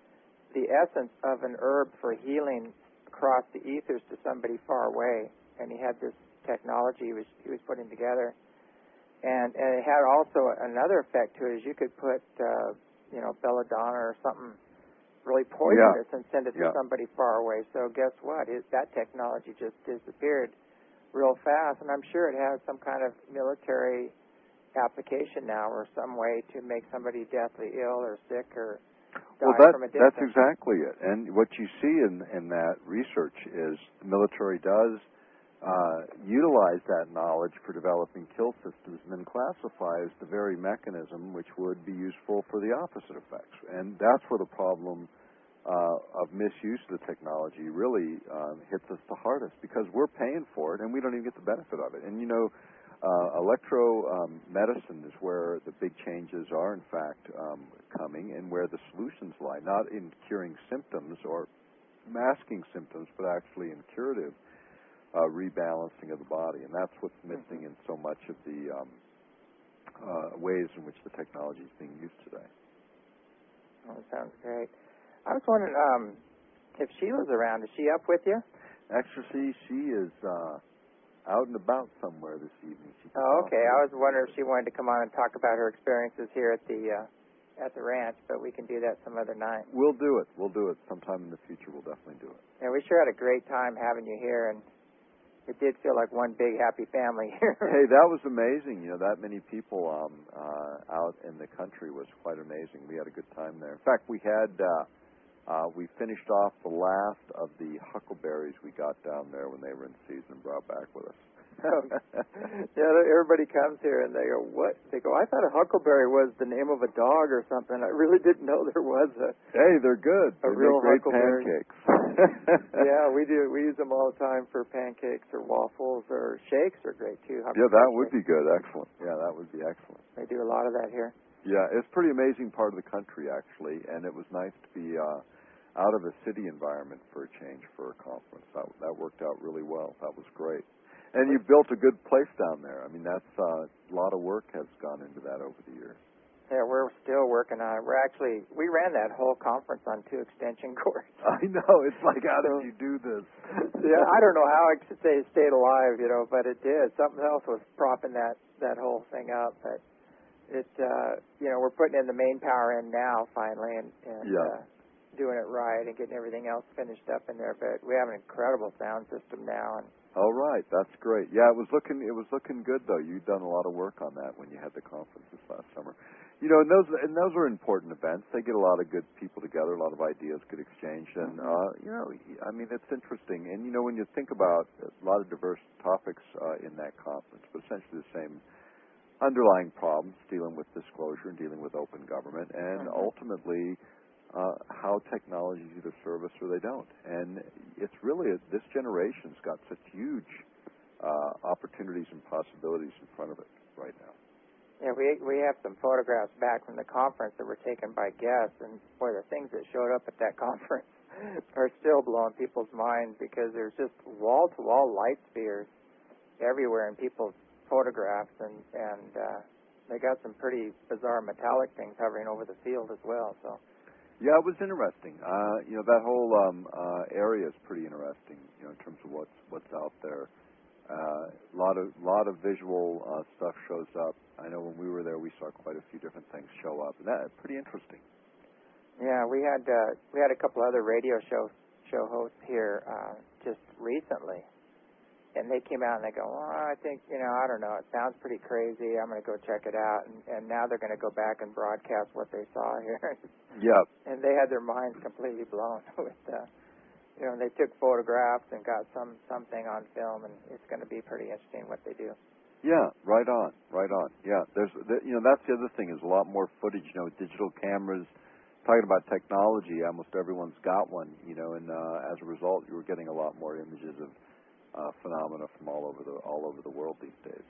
the essence of an herb for healing across the ethers to somebody far away. And he had this technology he was, he was putting together. And, and it had also another effect to it, is you could put, uh, you know, belladonna or something really poisonous
yeah.
and send it to
yeah.
somebody far away. So guess what? It, that technology just disappeared real fast. And I'm sure it has some kind of military application now, or some way to make somebody deathly ill or sick or die
well, that,
from a distance.
that's exactly it. And what you see in, in that research is the military does Uh, utilize that knowledge for developing kill systems, and then classifies the very mechanism which would be useful for the opposite effects. And that's where the problem uh, of misuse of the technology really um, hits us the hardest, because we're paying for it and we don't even get the benefit of it. And you know, uh, electro um, medicine is where the big changes are, in fact, um, coming, and where the solutions lie, not in curing symptoms or masking symptoms, but actually in curative Uh, rebalancing of the body, and that's what's missing in so much of the um, uh, ways in which the technology is being used today.
Oh, that sounds great. I was wondering um, if Sheila's around. Is she up with you?
Actually, she is uh, out and about somewhere this evening. She
oh, okay. I was wondering if she wanted to come on and talk about her experiences here at the uh, at the ranch, but we can do that some other night.
We'll do it. We'll do it sometime in the future. We'll definitely do it.
Yeah, we sure had a great time having you here, and it did feel like one big happy family here.
Hey, that was amazing. You know, that many people um, uh, out in the country was quite amazing. We had a good time there. In fact, we had uh, uh, we finished off the last of the huckleberries we got down there when they were in season and brought back with us.
Yeah, everybody comes here and they go, what? They go, I thought a huckleberry was the name of a dog or something. I really didn't know there was a...
Hey, they're good.
A
they
real
make great
huckleberry.
pancakes.
Yeah, we do. We use them all the time for pancakes or waffles, or shakes are great too.
Yeah, that would be good. Excellent. Yeah, that would be excellent.
They do a lot of that here.
Yeah, it's a pretty amazing part of the country, actually, and it was nice to be uh, out of a city environment for a change for a conference. That, that worked out really well. That was great. And you built a good place down there. I mean, that's uh, a lot of work has gone into that over the years.
Yeah, we're still working on it. We're actually, we ran that whole conference on two extension cords.
I know. It's like, how did you do this?
Yeah, I don't know how it stayed, stayed alive, you know, but it did. Something else was propping that, that whole thing up. But it, uh, you know, we're putting in the main power in now, finally, and, and
yeah.
uh, doing it right and getting everything else finished up in there. But we have an incredible sound system now. And
all right, that's great. Yeah, it was looking it was looking good though. You'd done a lot of work on that when you had the conference this last summer. You know, and those and those are important events. They get a lot of good people together, a lot of ideas get exchanged, and uh, you know, I mean, it's interesting. And you know, when you think about a lot of diverse topics uh, in that conference, but essentially the same underlying problems, dealing with disclosure and dealing with open government, and mm-hmm. ultimately. Uh, how technologies either serve us or they don't. And it's really, a, this generation's got such huge uh, opportunities and possibilities in front of it right now.
Yeah, we we have some photographs back from the conference that were taken by guests, and boy, the things that showed up at that conference are still blowing people's minds, because there's just wall-to-wall light spheres everywhere in people's photographs, and, and uh, they got some pretty bizarre metallic things hovering over the field as well, so...
Yeah, it was interesting. Uh, you know, that whole um, uh, area is pretty interesting. You know, in terms of what's what's out there. A uh, lot of lot of visual uh, stuff shows up. I know when we were there, we saw quite a few different things show up, and that's pretty interesting.
Yeah, we had uh, we had a couple other radio show show hosts here uh, just recently, and they came out and they go, well, I think, you know, I don't know, it sounds pretty crazy. I'm going to go check it out. And, and now they're going to go back and broadcast what they saw here.
Yeah.
And they had their minds completely blown with, uh, you know, they took photographs and got some something on film, and it's going to be pretty interesting what they do.
Yeah, right on, right on. Yeah, there's, you know, that's the other thing is a lot more footage. You know, digital cameras. Talking about technology, almost everyone's got one. You know, and uh, as a result, you were getting a lot more images of uh, phenomena from all over the all over the world these days.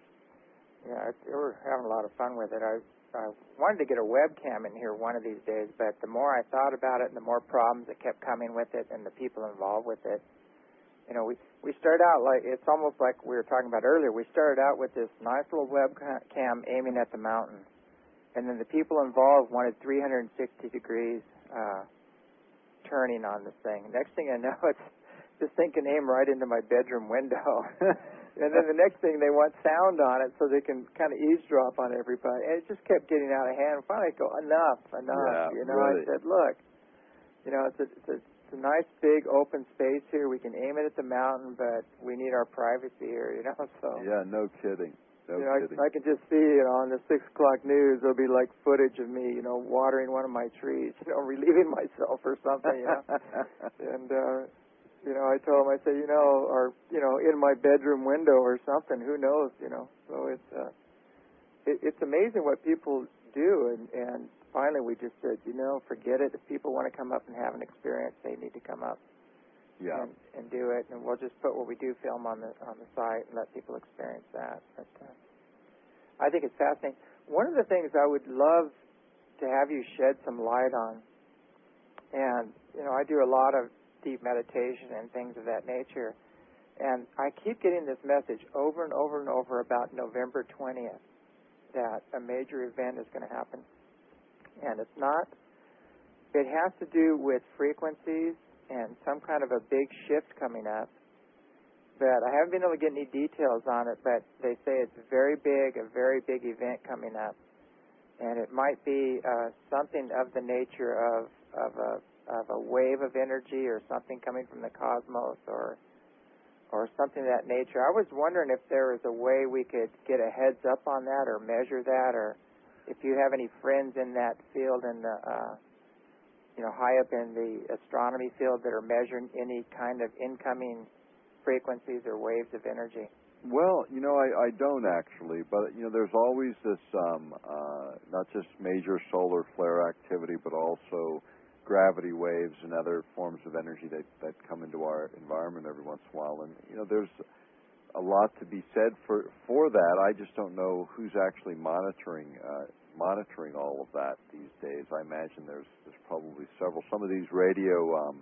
Yeah, we're having a lot of fun with it. I, I wanted to get a webcam in here one of these days, but the more I thought about it, and the more problems that kept coming with it, and the people involved with it. You know, we we started out like, it's almost like we were talking about earlier. We started out with this nice little webcam aiming at the mountain, and then the people involved wanted three hundred sixty degrees uh, turning on this thing. Next thing I know, it's this thing can aim right into my bedroom window. And then the next thing, they want sound on it so they can kind of eavesdrop on everybody. And it just kept getting out of hand. Finally, I go, enough, enough.
Yeah,
you know,
really.
I said, look, you know, it's a, it's a it's a nice big open space here. We can aim it at the mountain, but we need our privacy here. You know, so
yeah, no kidding. No
you know,
kidding.
I, I can just see, you know, on the six o'clock news, there'll be like footage of me, you know, watering one of my trees, you know, relieving myself or something, you know. and, uh, you know, I told him, I said, you know, or, you know, in my bedroom window or something, who knows, you know. So it's, uh, it, it's amazing what people do. And, and finally we just said, you know, forget it. If people want to come up and have an experience, they need to come up.
Yeah.
And, and do it, and we'll just put what we do film on the on the site and let people experience that. But uh, I think it's fascinating. One of the things I would love to have you shed some light on, and you know, I do a lot of deep meditation and things of that nature, and I keep getting this message over and over and over about November twentieth, that a major event is going to happen, and it's not. It has to do with frequencies and some kind of a big shift coming up. But I haven't been able to get any details on it, but they say it's very big, a very big event coming up. And it might be uh, something of the nature of, of, a, of a wave of energy or something coming from the cosmos or or something of that nature. I was wondering if there was a way we could get a heads up on that or measure that, or if you have any friends in that field in the uh, you know, high up in the astronomy field that are measuring any kind of incoming frequencies or waves of energy?
Well, you know, I, I don't actually, but, you know, there's always this, um, uh, not just major solar flare activity, but also gravity waves and other forms of energy that, that come into our environment every once in a while. And, you know, there's a lot to be said for, for that. I just don't know who's actually monitoring uh, monitoring all of that these days. I imagine there's there's probably several. Some of these radio um,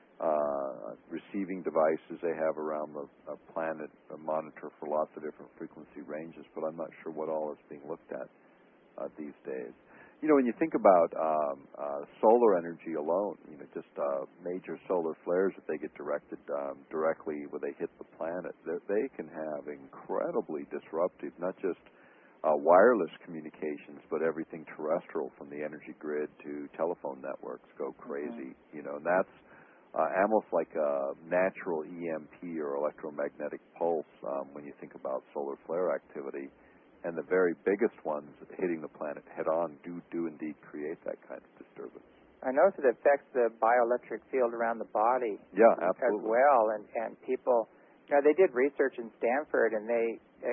uh, receiving devices they have around the uh, planet uh, monitor for lots of different frequency ranges, but I'm not sure what all is being looked at uh, these days. You know, when you think about um, uh, solar energy alone, you know, just uh, major solar flares, if they get directed um, directly where they hit the planet, they can have incredibly disruptive, not just Uh, wireless communications, but everything terrestrial from the energy grid to telephone networks go crazy. Mm-hmm. You know, and that's uh, almost like a natural E M P or electromagnetic pulse um, when you think about solar flare activity. And the very biggest ones hitting the planet head-on do do indeed create that kind of disturbance.
I notice it affects the bioelectric field around the body.
Yeah, absolutely.
As well, and and people. You know, they did research in Stanford, and they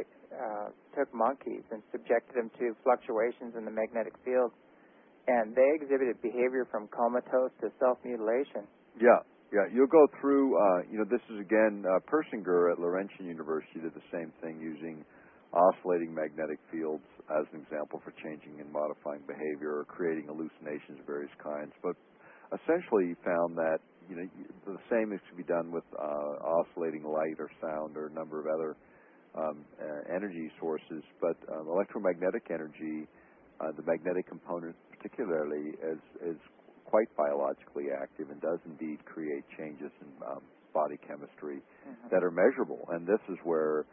uh, took monkeys and subjected them to fluctuations in the magnetic field, and they exhibited behavior from comatose to self-mutilation.
Yeah, yeah. You'll go through, uh, you know, this is, again, uh, Persinger at Laurentian University did the same thing using oscillating magnetic fields as an example for changing and modifying behavior or creating hallucinations of various kinds. But essentially he found that, you know, the same is to be done with uh, oscillating light or sound or a number of other um, uh, energy sources. But um, electromagnetic energy, uh, the magnetic component particularly, is, is quite biologically active and does indeed create changes in um, body chemistry mm-hmm. that are measurable. And this is where,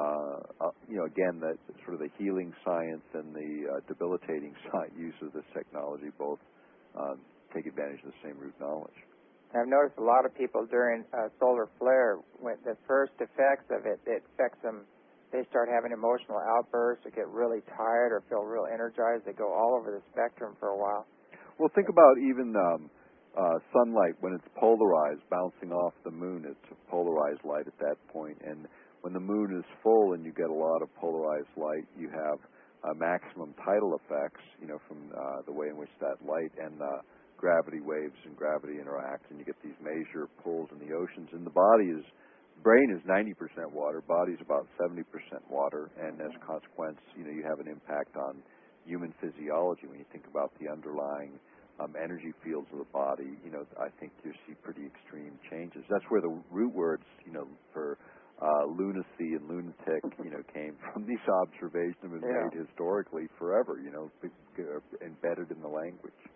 uh, uh, you know, again, the sort of the healing science and the uh, debilitating side use of this technology both uh, take advantage of the same root knowledge.
I've noticed a lot of people during uh, solar flare, when the first effects of it, it affects them. They start having emotional outbursts or get really tired or feel real energized. They go all over the spectrum for a while.
Well, think about even um, uh, sunlight when it's polarized, bouncing off the moon. It's polarized light at that point. And when the moon is full and you get a lot of polarized light, you have uh, maximum tidal effects, you know, from uh, the way in which that light and uh, gravity waves and gravity interact, and you get these major pulls in the oceans. And the body is, brain is ninety percent water, body is about seventy percent water, and as a consequence, you know, you have an impact on human physiology. When you think about the underlying um, energy fields of the body, you know, I think you see pretty extreme changes. That's where the root words, you know, for uh, lunacy and lunatic, you know, came from. These observations have been
yeah.
made historically forever, you know, embedded in the language.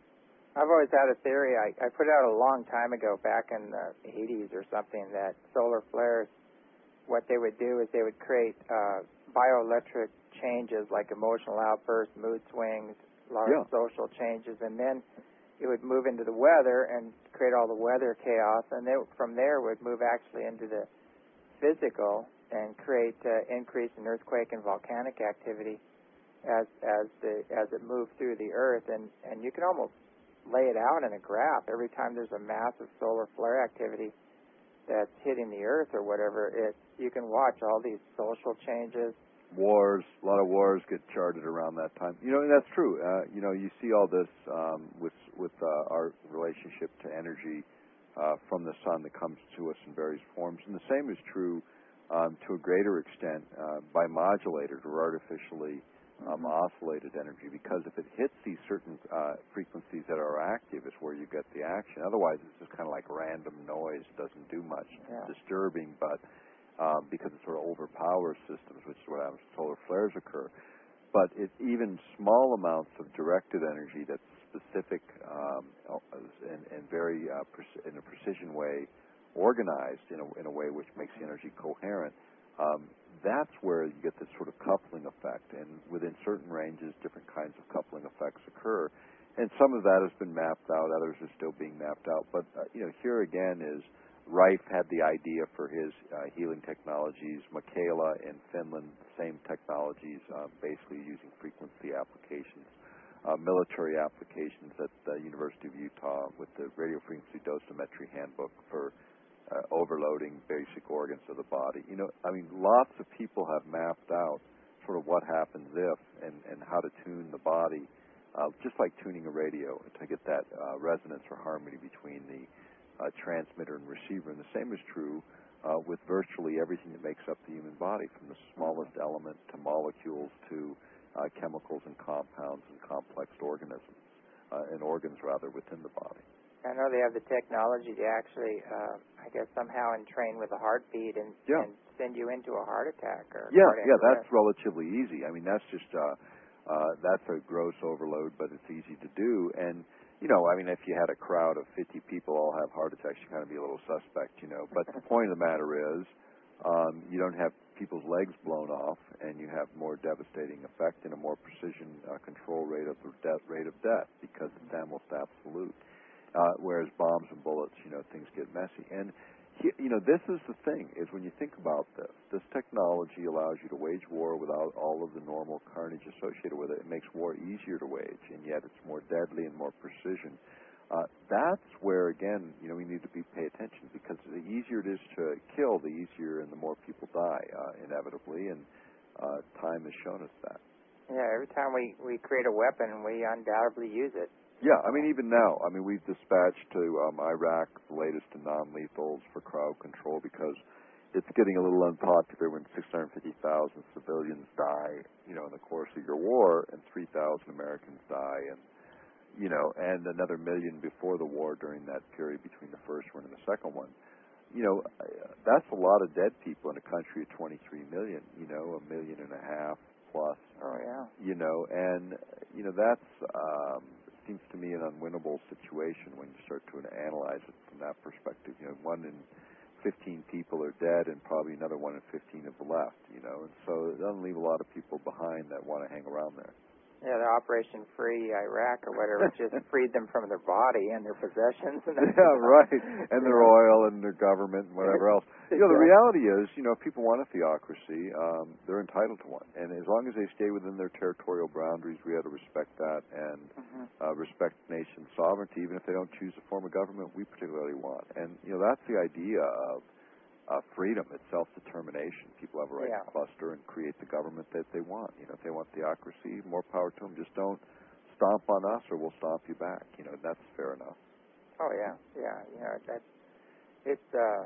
I've always had a theory. I, I put out a long time ago, back in the eighties or something, that solar flares, what they would do is they would create uh, bioelectric changes like emotional outbursts, mood swings, large
Yeah.
social changes, and then it would move into the weather and create all the weather chaos, and they, from there would move actually into the physical and create uh, increase in earthquake and volcanic activity as as the as it moved through the earth, and and you can almost lay it out in a graph. Every time there's a massive solar flare activity that's hitting the earth or whatever, it you can watch all these social changes.
Wars, a lot of wars get charted around that time. You know, and that's true. Uh, you know, you see all this um, with with uh, our relationship to energy uh, from the sun that comes to us in various forms, and the same is true um, to a greater extent uh, by modulators or artificially um,
Mm-hmm.
oscillated energy. Because if it hits these certain uh, frequencies that are active, is where you get the action. Otherwise, it's just kind of like random noise. It doesn't do much.
Yeah.
It's disturbing, but Um, because it sort of overpowers systems, which is what happens when solar flares occur. But it, even small amounts of directed energy that's specific um, and, and very uh, pre- in a precision way, organized in a, in a way which makes the energy coherent, um, that's where you get this sort of coupling effect. And within certain ranges, different kinds of coupling effects occur. And some of that has been mapped out. Others are still being mapped out. But, uh, you know, here again is Rife had the idea for his uh, healing technologies. Michaela in Finland, same technologies, uh, basically using frequency applications. Uh, military applications at the University of Utah with the radio frequency dosimetry handbook for uh, overloading basic organs of the body. You know, I mean, lots of people have mapped out sort of what happens if and, and how to tune the body, uh, just like tuning a radio to get that uh, resonance or harmony between the Uh, transmitter and receiver. And the same is true uh, with virtually everything that makes up the human body, from the smallest element to molecules to uh, chemicals and compounds and complex organisms uh, and organs rather within the body.
I know they have the technology to actually, uh, I guess, somehow entrain with a heartbeat and,
Yeah.
and send you into a heart attack or
Yeah,
cardiac
yeah, that's
arrest.
relatively easy. I mean, that's just uh, uh, that's a gross overload, but it's easy to do. And you know, I mean, if you had a crowd of fifty people all have heart attacks, you kind of be a little suspect, you know. But the point of the matter is, um, you don't have people's legs blown off, and you have more devastating effect and a more precision uh, control rate of the death rate of death because it's almost absolute. Uh, whereas bombs and bullets, you know, things get messy. And he, you know, this is the thing: is when you think about this, this technology allows you to wage war without all of the normal carnage associated with it. It makes war easier to wage, and yet it's more deadly and more precision. Uh, that's where, again, you know, we need to be pay attention, because the easier it is to kill, the easier and the more people die uh, inevitably, and uh, time has shown us that.
Yeah, every time we, we create a weapon, we undoubtedly use it.
Yeah, I mean, even now, I mean, we've dispatched to um, Iraq the latest in non-lethals for crowd control because it's getting a little unpopular when six hundred fifty thousand civilians die, you know, in the course of your war, and three thousand Americans die, and, you know, and another million before the war during that period between the first one and the second one. You know, that's a lot of dead people in a country of twenty-three million, you know, a million and a half plus.
Oh, yeah.
You know, and, you know, that's... Um, seems to me an unwinnable situation when you start to analyze it from that perspective. You know, one in fifteen people are dead, and probably another one in fifteen have left. You know, and so it doesn't leave a lot of people behind that want to hang around there.
Yeah, the Operation Free Iraq or whatever just freed them from their body and their possessions. And
Yeah, right. And their oil and their government and whatever else. You know, the reality is, you know, if people want a theocracy, um, they're entitled to one. And as long as they stay within their territorial boundaries, we have to respect that and
mm-hmm.
uh, respect nation sovereignty, even if they don't choose the form of government we particularly want. And, you know, that's the idea of Uh, freedom, it's self-determination. People have a right
yeah.
to cluster and create the government that they want. You know, if they want theocracy, more power to them. Just don't stomp on us, or we'll stomp you back. You know, that's fair enough.
Oh yeah, yeah. You know, that it's uh,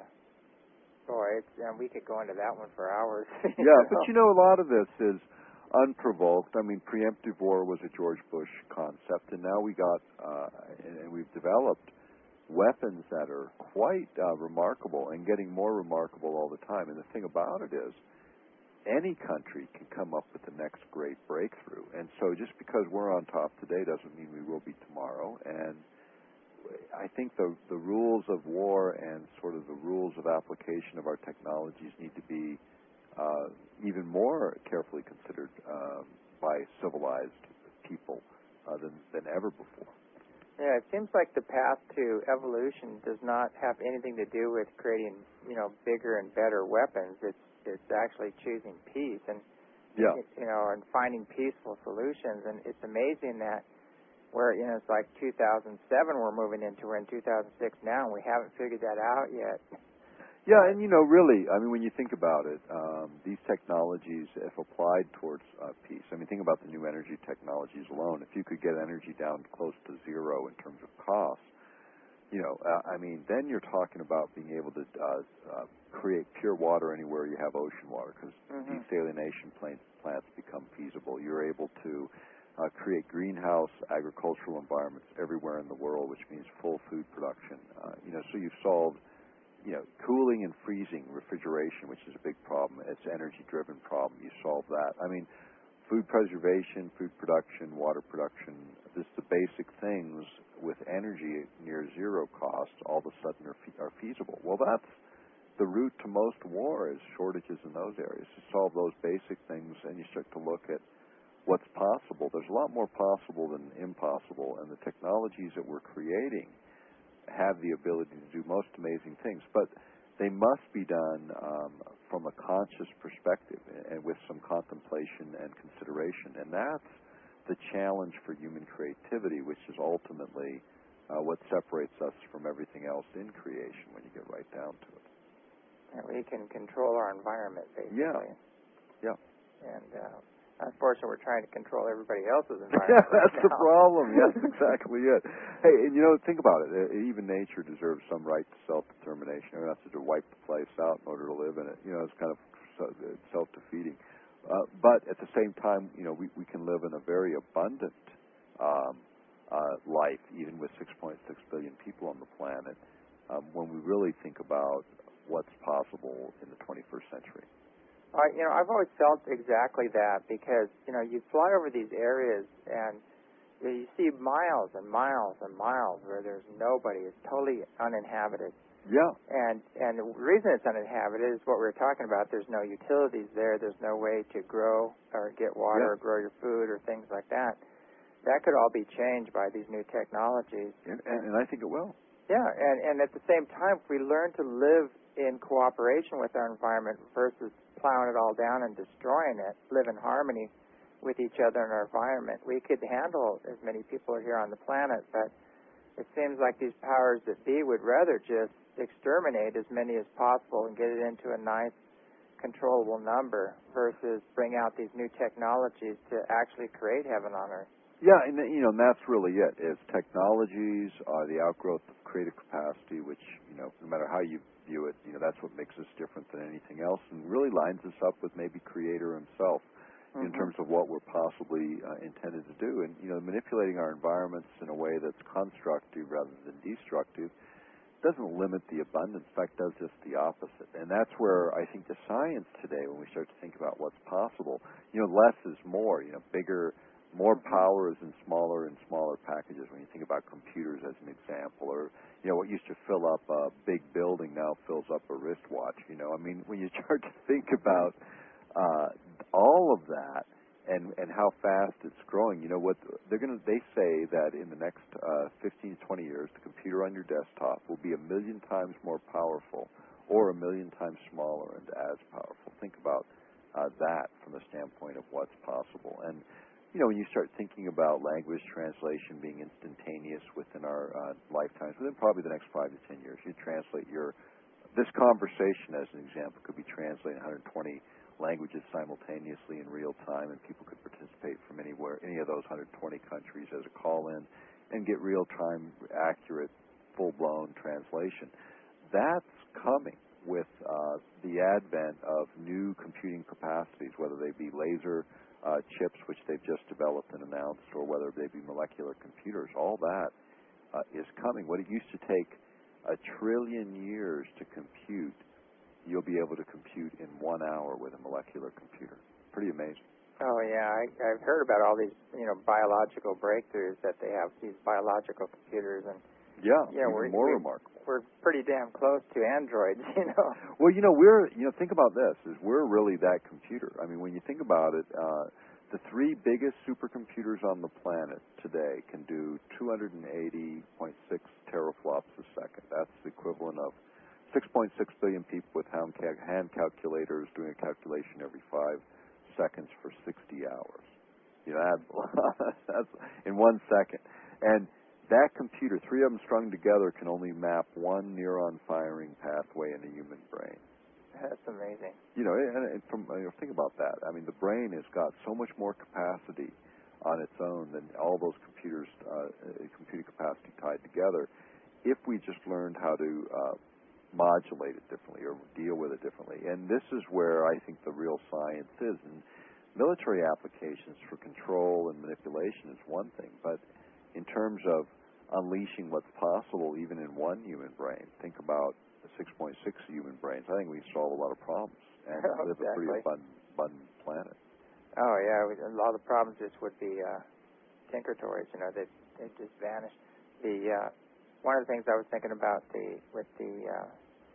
boy, it's and we could go into that one for hours.
Yeah, know? But you know, a lot of this is unprovoked. I mean, preemptive war was a George Bush concept, and now we got uh, and, and we've developed weapons that are quite uh, remarkable and getting more remarkable all the time. And the thing about it is, any country can come up with the next great breakthrough. And so just because we're on top today doesn't mean we will be tomorrow. And I think the the rules of war and sort of the rules of application of our technologies need to be uh, even more carefully considered um, by civilized people uh, than than ever before.
Yeah, it seems like the path to evolution does not have anything to do with creating, you know, bigger and better weapons. It's it's actually choosing peace and,
yeah.
you know, and finding peaceful solutions. And it's amazing that we're, you know, it's like two thousand seven we're moving into. We're in two thousand six now, and we haven't figured that out yet.
Yeah, and, you know, really, I mean, when you think about it, um, these technologies, if applied towards uh, peace, I mean, think about the new energy technologies alone. If you could get energy down close to zero in terms of cost, you know, uh, I mean, then you're talking about being able to uh, uh, create pure water anywhere you have ocean water, because
mm-hmm.
desalination plants, plants become feasible. You're able to uh, create greenhouse agricultural environments everywhere in the world, which means full food production. Uh, you know, so you've solved, you know, cooling and freezing, refrigeration, which is a big problem. It's an energy-driven problem. You solve that. I mean, food preservation, food production, water production, just the basic things with energy near zero cost all of a sudden are, fe- are feasible. Well, that's the root to most war is shortages in those areas. To solve those basic things, and you start to look at what's possible. There's a lot more possible than impossible, and the technologies that we're creating have the ability to do most amazing things, but they must be done um, from a conscious perspective and with some contemplation and consideration. And that's the challenge for human creativity, which is ultimately uh, what separates us from everything else in creation when you get right down to it.
And we can control our environment, basically.
Yeah. Yeah.
And uh, unfortunately, we're trying to control everybody else's environment.
That's
right
the
now.
problem. Yes, exactly it. Hey, and you know, think about it. Uh, Even nature deserves some right to self-determination. You don't have to wipe the place out in order to live in it. You know, it's kind of self-defeating. Uh, but at the same time, you know, we, we can live in a very abundant um, uh, life, even with six point six billion people on the planet, um, when we really think about what's possible in the twenty-first century.
I, you know, I've always felt exactly that because, you know, you fly over these areas and you see miles and miles and miles where there's nobody. It's totally uninhabited.
Yeah.
And and the reason it's uninhabited is what we were talking about. There's no utilities there. There's no way to grow or get water
yeah.
or grow your food or things like that. That could all be changed by these new technologies.
And, and, and I think it will.
Yeah, and, and at the same time, if we learn to live in cooperation with our environment versus plowing it all down and destroying it, live in harmony with each other in our environment, we could handle as many people here on the planet. But it seems like these powers that be would rather just exterminate as many as possible and get it into a nice, controllable number versus bring out these new technologies to actually create heaven on earth.
Yeah, and you know, and that's really it. Is technologies are the outgrowth of creative capacity, which, you know, no matter how you view it, you know, that's what makes us different than anything else, and really lines us up with maybe Creator Himself mm-hmm. in terms of what we're possibly uh, intended to do. And you know, manipulating our environments in a way that's constructive rather than destructive doesn't limit the abundance. In fact, does just the opposite. And that's where I think the science today, when we start to think about what's possible, you know, less is more. You know, bigger. More power is in smaller and smaller packages. When you think about computers as an example, or you know what used to fill up a big building now fills up a wristwatch. You know, I mean, when you start to think about uh, all of that and and how fast it's growing, you know what they're going to. They say that in the next uh, fifteen to twenty years, the computer on your desktop will be a million times more powerful, or a million times smaller and as powerful. Think about uh, that from the standpoint of what's possible. And you know, when you start thinking about language translation being instantaneous within our uh, lifetimes, within probably the next five to ten years, you translate your, this conversation, as an example, could be translated in one hundred twenty languages simultaneously in real time, and people could participate from anywhere, any of those one hundred twenty countries as a call-in, and get real-time, accurate, full-blown translation. That's coming with uh, the advent of new computing capacities, whether they be laser Uh, chips, which they've just developed and announced, or whether they be molecular computers. All that uh, is coming. What it used to take a trillion years to compute, you'll be able to compute in one hour with a molecular computer. Pretty amazing.
Oh yeah, I, I've heard about all these, you know, biological breakthroughs that they have, these biological computers, and
Yeah,
Yeah,
even
we're,
more
we're,
remarkable.
we're pretty damn close to androids, you know.
Well, you know, we're, you know, think about this, is we're really that computer. I mean, when you think about it, uh, the three biggest supercomputers on the planet today can do two hundred eighty point six teraflops a second. That's the equivalent of six point six billion people with hand cal- hand calculators doing a calculation every five seconds for sixty hours. You know, that's, that's in one second. And that computer, three of them strung together, can only map one neuron firing pathway in the human brain.
That's amazing.
You know, and, and from you know, think about that. I mean, the brain has got so much more capacity on its own than all those computers, uh, computing capacity tied together. If we just learned how to uh, modulate it differently or deal with it differently, and this is where I think the real science is. And military applications for control and manipulation is one thing, but in terms of unleashing what's possible even in one human brain, think about the six point six human brains. I think we solve a lot of problems and
Oh,
live
exactly.
a pretty abundant, abundant planet.
Oh, yeah, we- a lot of the problems just would be uh, tinker toys, you know, they they just vanish. The uh, one of the things I was thinking about the with the uh,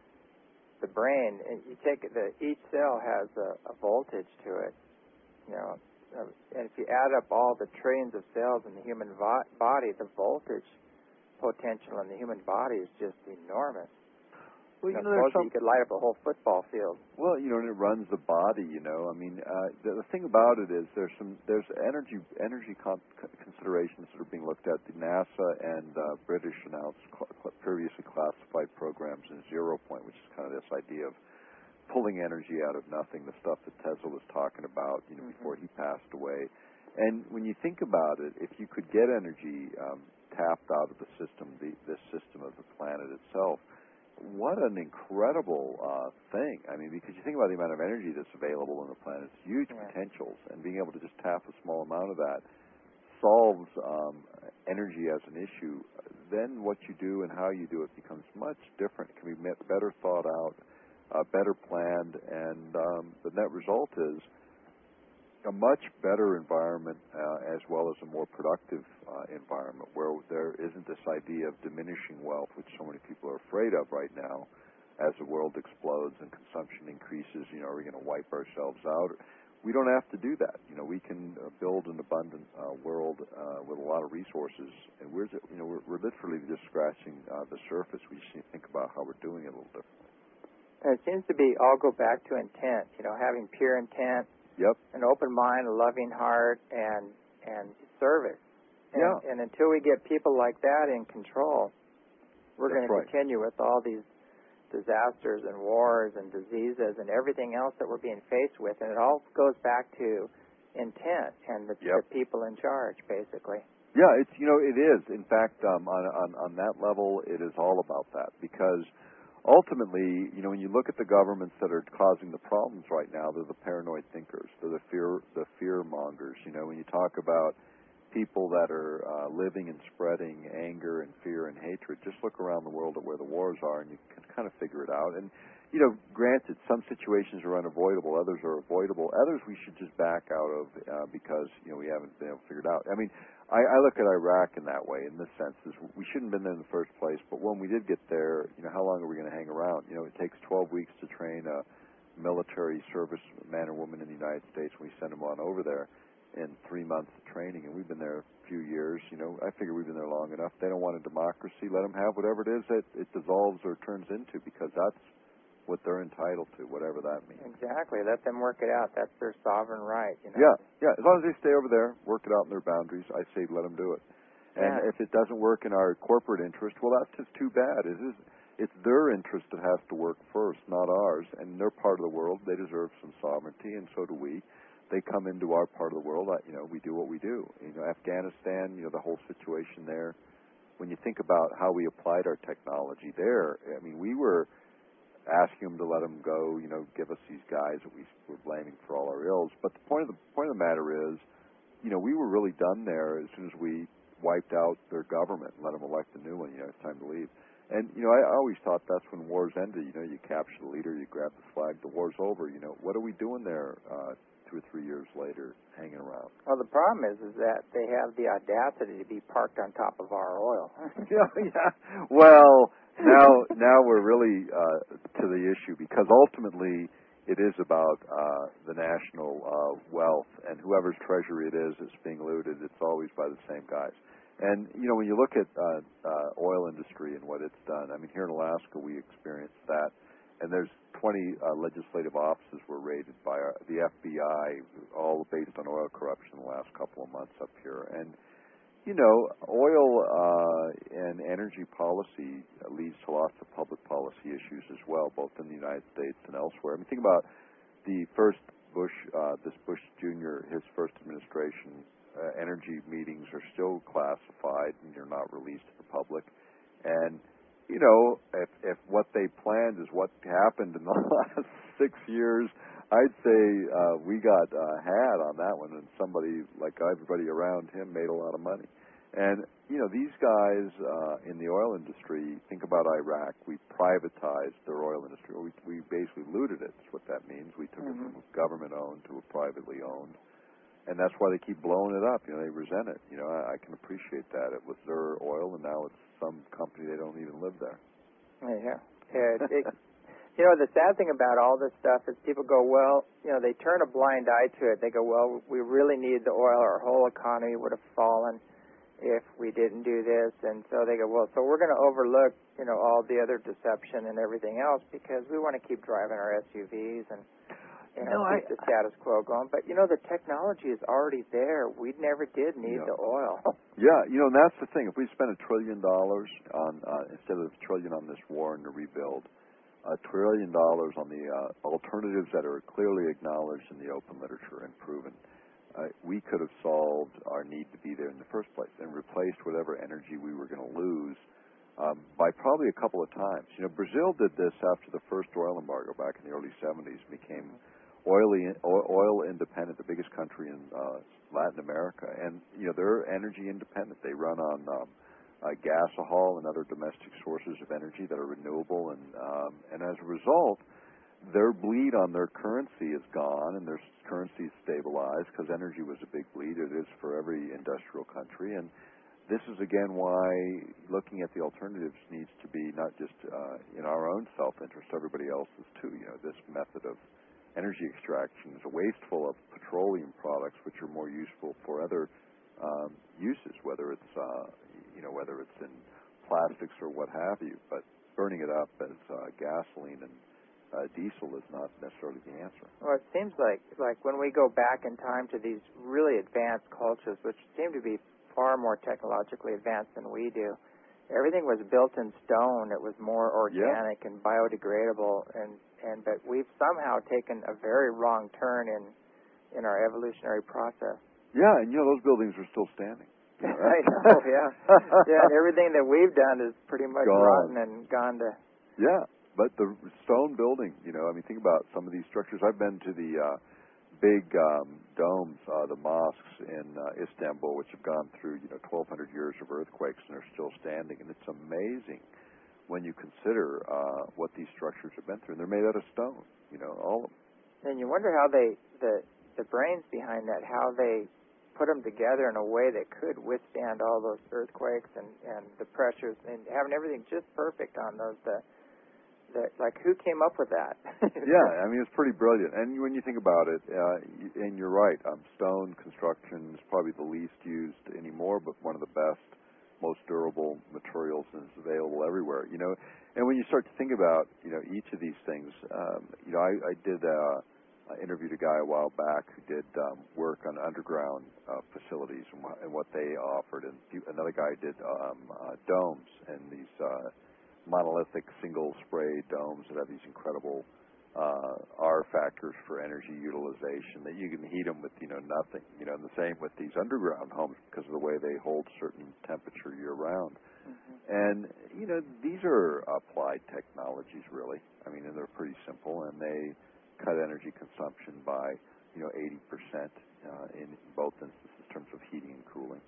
the brain, and you take the each cell has a, a voltage to it, you know. Uh, and if you add up all the trillions of cells in the human vo- body, the voltage potential in the human body is just enormous.
Well,
you
you
know,
know, there's
supposedly
some,
you could light up a whole football field.
well, you know, and it runs the body. You know, I mean, uh, the, the thing about it is there's some there's energy energy con- considerations that are being looked at. The NASA and uh, British announced cl- cl- previously classified programs in Zero Point, which is kind of this idea of pulling energy out of nothing, the stuff that Tesla was talking about, you know, mm-hmm. before he passed away. And when you think about it, if you could get energy um, tapped out of the system, the, this system of the planet itself, what an incredible uh, thing. I mean, because you think about the amount of energy that's available on the planet, it's huge yeah. potentials, and being able to just tap a small amount of that solves um, energy as an issue. Then what you do and how you do it becomes much different. It can be better thought out, Uh, better planned, and um, the net result is a much better environment uh, as well as a more productive uh, environment where there isn't this idea of diminishing wealth, which so many people are afraid of right now as the world explodes and consumption increases. You know, are we going to wipe ourselves out? We don't have to do that. You know, we can uh, build an abundant uh, world uh, with a lot of resources, and we're, you know, we're, we're literally just scratching uh, the surface. We just need to think about how we're doing it a little differently.
And it seems to be all go back to intent, you know, having pure intent,
yep.
an open mind, a loving heart, and and service. And,
yeah.
and until we get people like that in control, we're going to
right.
continue with all these disasters and wars and diseases and everything else that we're being faced with. And it all goes back to intent and the,
yep.
the people in charge, basically.
Yeah, it's you know it is. In fact, um, on on on that level, it is all about that because. Ultimately, you know, when you look at the governments that are causing the problems right now, they're the paranoid thinkers. They're the fear, the fear mongers. You know, when you talk about people that are uh, living and spreading anger and fear and hatred, just look around the world at where the wars are, and you can kind of figure it out. And you know, granted, some situations are unavoidable, others are avoidable. Others we should just back out of uh, because you know we haven't been able to figure it out. I mean. I, I look at Iraq in that way, in this sense, is we shouldn't have been there in the first place, but when we did get there, you know, how long are we going to hang around? You know, it takes twelve weeks to train a military service man or woman in the United States. We send them on over there in three months of training, and we've been there a few years. You know, I figure we've been there long enough. They don't want a democracy. Let them have whatever it is that it dissolves or turns into, because that's what they're entitled to, whatever that means.
Exactly. Let them work it out. That's their sovereign right. You know?
Yeah, yeah. As long as they stay over there, work it out in their boundaries, I say let them do it. And
yeah.
if it doesn't work in our corporate interest, well, that's just too bad. It is, it's their interest that has to work first, not ours. And they're part of the world. They deserve some sovereignty, and so do we. They come into our part of the world. You know, we do what we do. You know, Afghanistan, you know, the whole situation there. When you think about how we applied our technology there, I mean, we were asking them to let them go, you know, give us these guys that we were blaming for all our ills. But the point of the point of the matter is, you know, we were really done there as soon as we wiped out their government and let them elect a new one. You know, it's time to leave. And you know, I always thought that's when wars ended. You know, you capture the leader, you grab the flag, the war's over. You know, what are we doing there uh, two or three years later hanging around.
Well, the problem is, is that they have the audacity to be parked on top of our oil.
yeah, yeah. Well, now now we're really uh, to the issue, because ultimately it is about uh, the national uh, wealth, and whoever's treasury it is that's being looted, it's always by the same guys. And, you know, when you look at uh, uh, oil industry and what it's done, I mean, here in Alaska we experienced that, and there's twenty uh, legislative offices were raided by our, the F B I, all based on oil corruption in the last couple of months up here. And, you know, oil uh, and energy policy leads to lots of public policy issues as well, both in the United States and elsewhere. I mean, think about the first Bush, uh, this Bush Junior, his first administration. Uh, energy meetings are still classified and they're not released to the public. And, you know, if, if what they planned is what happened in the last six years, I'd say uh, we got uh, had on that one, and somebody, like everybody around him, made a lot of money. And, you know, these guys uh, in the oil industry, think about Iraq. We privatized their oil industry. We, we basically looted it. That's what that means. We took mm-hmm. it from government-owned to a privately owned. And that's why they keep blowing it up. You know, they resent it. You know, I, I can appreciate that. It was their oil, and now it's some company. They don't even live there.
Yeah. yeah it, you know, the sad thing about all this stuff is people go, well, you know, they turn a blind eye to it. They go, well, we really need the oil. Our whole economy would have fallen if we didn't do this. And so they go, well, so we're going to overlook, you know, all the other deception and everything else because we want to keep driving our S U Vs and You know,
no,
keep
I,
the status quo going. But, you know, the technology is already there. We never did need
yeah.
the oil.
Yeah, you know, and that's the thing. If we spend a trillion dollars on, uh, instead of a trillion on this war and the rebuild, a trillion dollars on the uh, alternatives that are clearly acknowledged in the open literature and proven, uh, we could have solved our need to be there in the first place and replaced whatever energy we were going to lose um, by probably a couple of times. You know, Brazil did this after the first oil embargo back in the early seventies, became Oily, oil independent, the biggest country in uh, Latin America, and you know they're energy independent. They run on um, uh, gasohol and other domestic sources of energy that are renewable, and um, and as a result, their bleed on their currency is gone, and their currency is stabilized because energy was a big bleed. It is for every industrial country, and this is again why looking at the alternatives needs to be not just uh, in our own self-interest, everybody else's too. You know, this method of energy extraction is wasteful of petroleum products, which are more useful for other um, uses, whether it's uh, you know whether it's in plastics or what have you. But burning it up as uh, gasoline and uh, diesel is not necessarily the answer.
Well, it seems like like when we go back in time to these really advanced cultures, which seem to be far more technologically advanced than we do, everything was built in stone. It was more organic
yeah.
and biodegradable, and and but we've somehow taken a very wrong turn in in our evolutionary process.
Yeah, and you know those buildings are still standing.
You know, I know, yeah, yeah. And everything that we've done is pretty much
gone.
rotten and gone to.
Yeah, but the stone building. You know, I mean, think about some of these structures. I've been to the uh, big um, domes, uh, the mosques in uh, Istanbul, which have gone through you know twelve hundred years of earthquakes and are still standing, and it's amazing when you consider uh, what these structures have been through. And they're made out of stone, you know, all of them.
And you wonder how they, the the brains behind that, how they put them together in a way that could withstand all those earthquakes and, and the pressures, and having everything just perfect on those. The, the, like, who came up with that?
Yeah, I mean, it's pretty brilliant. And when you think about it, uh, and you're right, um, stone construction is probably the least used anymore, but one of the best, most durable materials and is available everywhere, you know. And when you start to think about, you know, each of these things, um, you know, I, I did, uh, I interviewed a guy a while back who did um, work on underground uh, facilities and, wh- and what they offered, and another guy did um, uh, domes and these uh, monolithic single-spray domes that have these incredible uh, R factors for energy utilization that you can heat them with, you know, nothing. You know, and the same with these underground homes because of the way they hold certain temperature year-round. Mm-hmm. And, you know, these are applied technologies, really. I mean, and they're pretty simple, and they cut energy consumption by, you know, eighty percent uh, in both instances in terms of heating and cooling.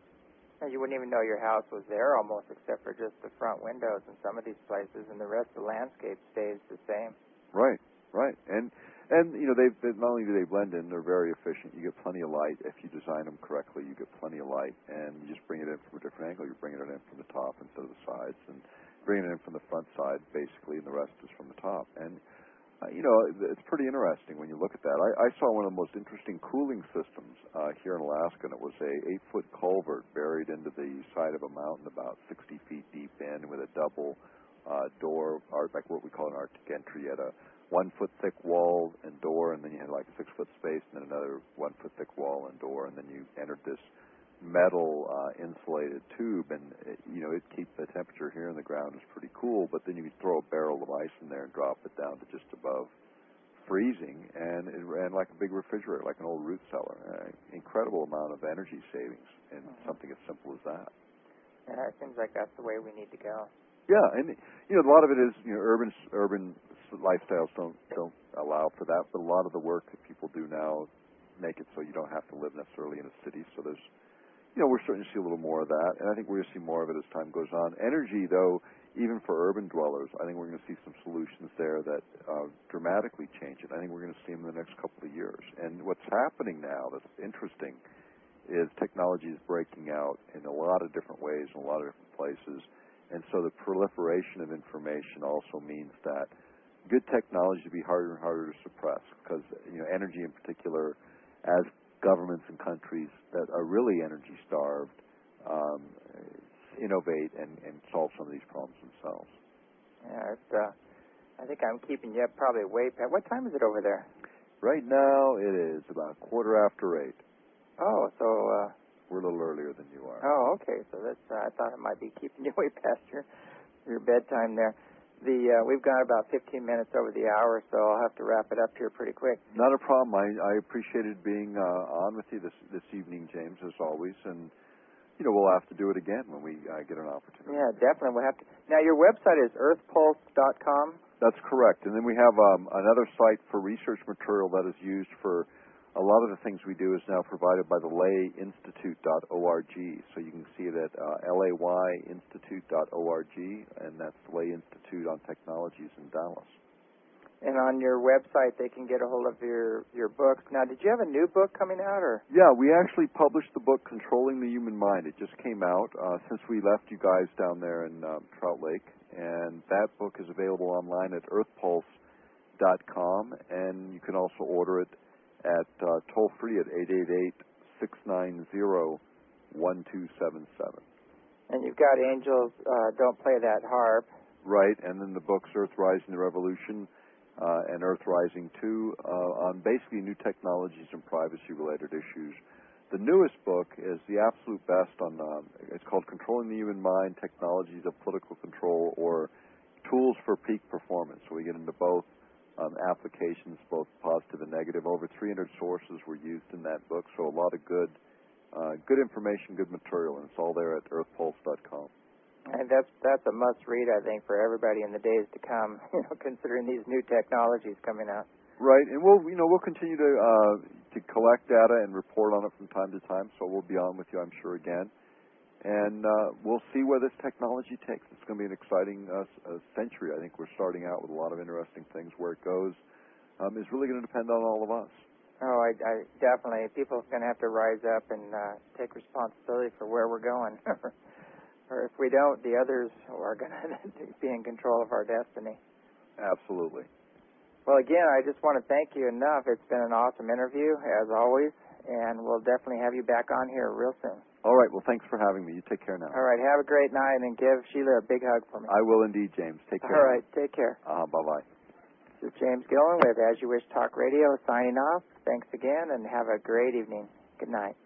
And you wouldn't even know your house was there almost, except for just the front windows in some of these places, and the rest of the landscape stays the same.
Right, right. And And, you know, they not only do they blend in, they're very efficient. You get plenty of light. If you design them correctly, you get plenty of light. And you just bring it in from a different angle. You're bringing it in from the top instead of the sides. And bringing it in from the front side, basically, and the rest is from the top. And, uh, you know, it's pretty interesting when you look at that. I, I saw one of the most interesting cooling systems uh, here in Alaska, and it was a eight-foot culvert buried into the side of a mountain about sixty feet deep in with a double uh, door, or like what we call an Arctic entry at a one foot thick wall and door, and then you had like a six foot space, and then another one foot thick wall and door, and then you entered this metal uh, insulated tube, and it, you know it keeps the temperature here in the ground is pretty cool, but then you could throw a barrel of ice in there and drop it down to just above freezing, and it ran like a big refrigerator, like an old root cellar. Uh, incredible amount of energy savings in mm-hmm. something as simple as that.
Yeah, it seems like that's the way we need to go.
Yeah, and you know a lot of it is you know urban urban lifestyles don't don't allow for that, but a lot of the work that people do now make it so you don't have to live necessarily in a city. So there's you know we're starting to see a little more of that, and I think we're going to see more of it as time goes on. Energy, though, even for urban dwellers, I think we're going to see some solutions there that uh, dramatically change it. I think we're going to see them in the next couple of years. And what's happening now that's interesting is technology is breaking out in a lot of different ways in a lot of different places. And so the proliferation of information also means that good technology will be harder and harder to suppress because, you know, energy in particular, as governments and countries that are really energy starved um, innovate and, and solve some of these problems themselves.
Yeah, it's, uh, I think I'm keeping you up probably way past. What time is it over there?
Right now it is about a quarter after eight.
Oh, so... Uh,
We're a little earlier than you are.
Oh, okay. So that's. Uh, I thought it might be keeping you way past your your bedtime there. The uh, we've got about fifteen minutes over the hour, so I'll have to wrap it up here pretty quick.
Not a problem. I, I appreciated being uh, on with you this this evening, James, as always, and you know we'll have to do it again when we uh, get an opportunity.
Yeah, definitely. We'll have to. Now, your website is earth pulse dot com.
That's correct. And then we have um, another site for research material that is used for. A lot of the things we do is now provided by the lay institute dot org, so you can see it at uh, lay institute dot org, and that's the Lay Institute on Technologies in Dallas.
And on your website, they can get a hold of your, your books. Now, did you have a new book coming out? Or
Yeah, we actually published the book, Controlling the Human Mind. It just came out uh, since we left you guys down there in um, Trout Lake, and that book is available online at earth pulse dot com, and you can also order it at uh, toll-free at eight eight eight, six nine zero, one two seven seven.
And you've got Angels uh, Don't Play That Harp.
Right, and then the books Earth Rising the Revolution uh, and Earth Rising two uh, on basically new technologies and privacy-related issues. The newest book is the absolute best on, um, it's called Controlling the Human Mind, Technologies of Political Control, or Tools for Peak Performance. So we get into both Um, applications, both positive and negative. Over three hundred sources were used in that book, so a lot of good uh, good information, good material, and it's all there at earth pulse dot com.
And that's that's a must-read, I think, for everybody in the days to come, you know, considering these new technologies coming out.
Right, and we'll you know we'll continue to uh, to collect data and report on it from time to time, so we'll be on with you, I'm sure, again. And uh, we'll see where this technology takes. It's going to be an exciting uh, uh, century. I think we're starting out with a lot of interesting things. Where it goes um, is really going to depend on all of us.
Oh, I, I definitely. People are going to have to rise up and uh, take responsibility for where we're going. Or if we don't, the others are going to be in control of our destiny.
Absolutely.
Well, again, I just want to thank you enough. It's been an awesome interview, as always, and we'll definitely have you back on here real soon.
All right. Well, thanks for having me. You take care now.
All right. Have a great night, and give Sheila a big hug for me.
I will indeed, James. Take care.
All right. Take care.
Uh, bye-bye.
This is James Gillen with As You Wish Talk Radio signing off. Thanks again, and have a great evening. Good night.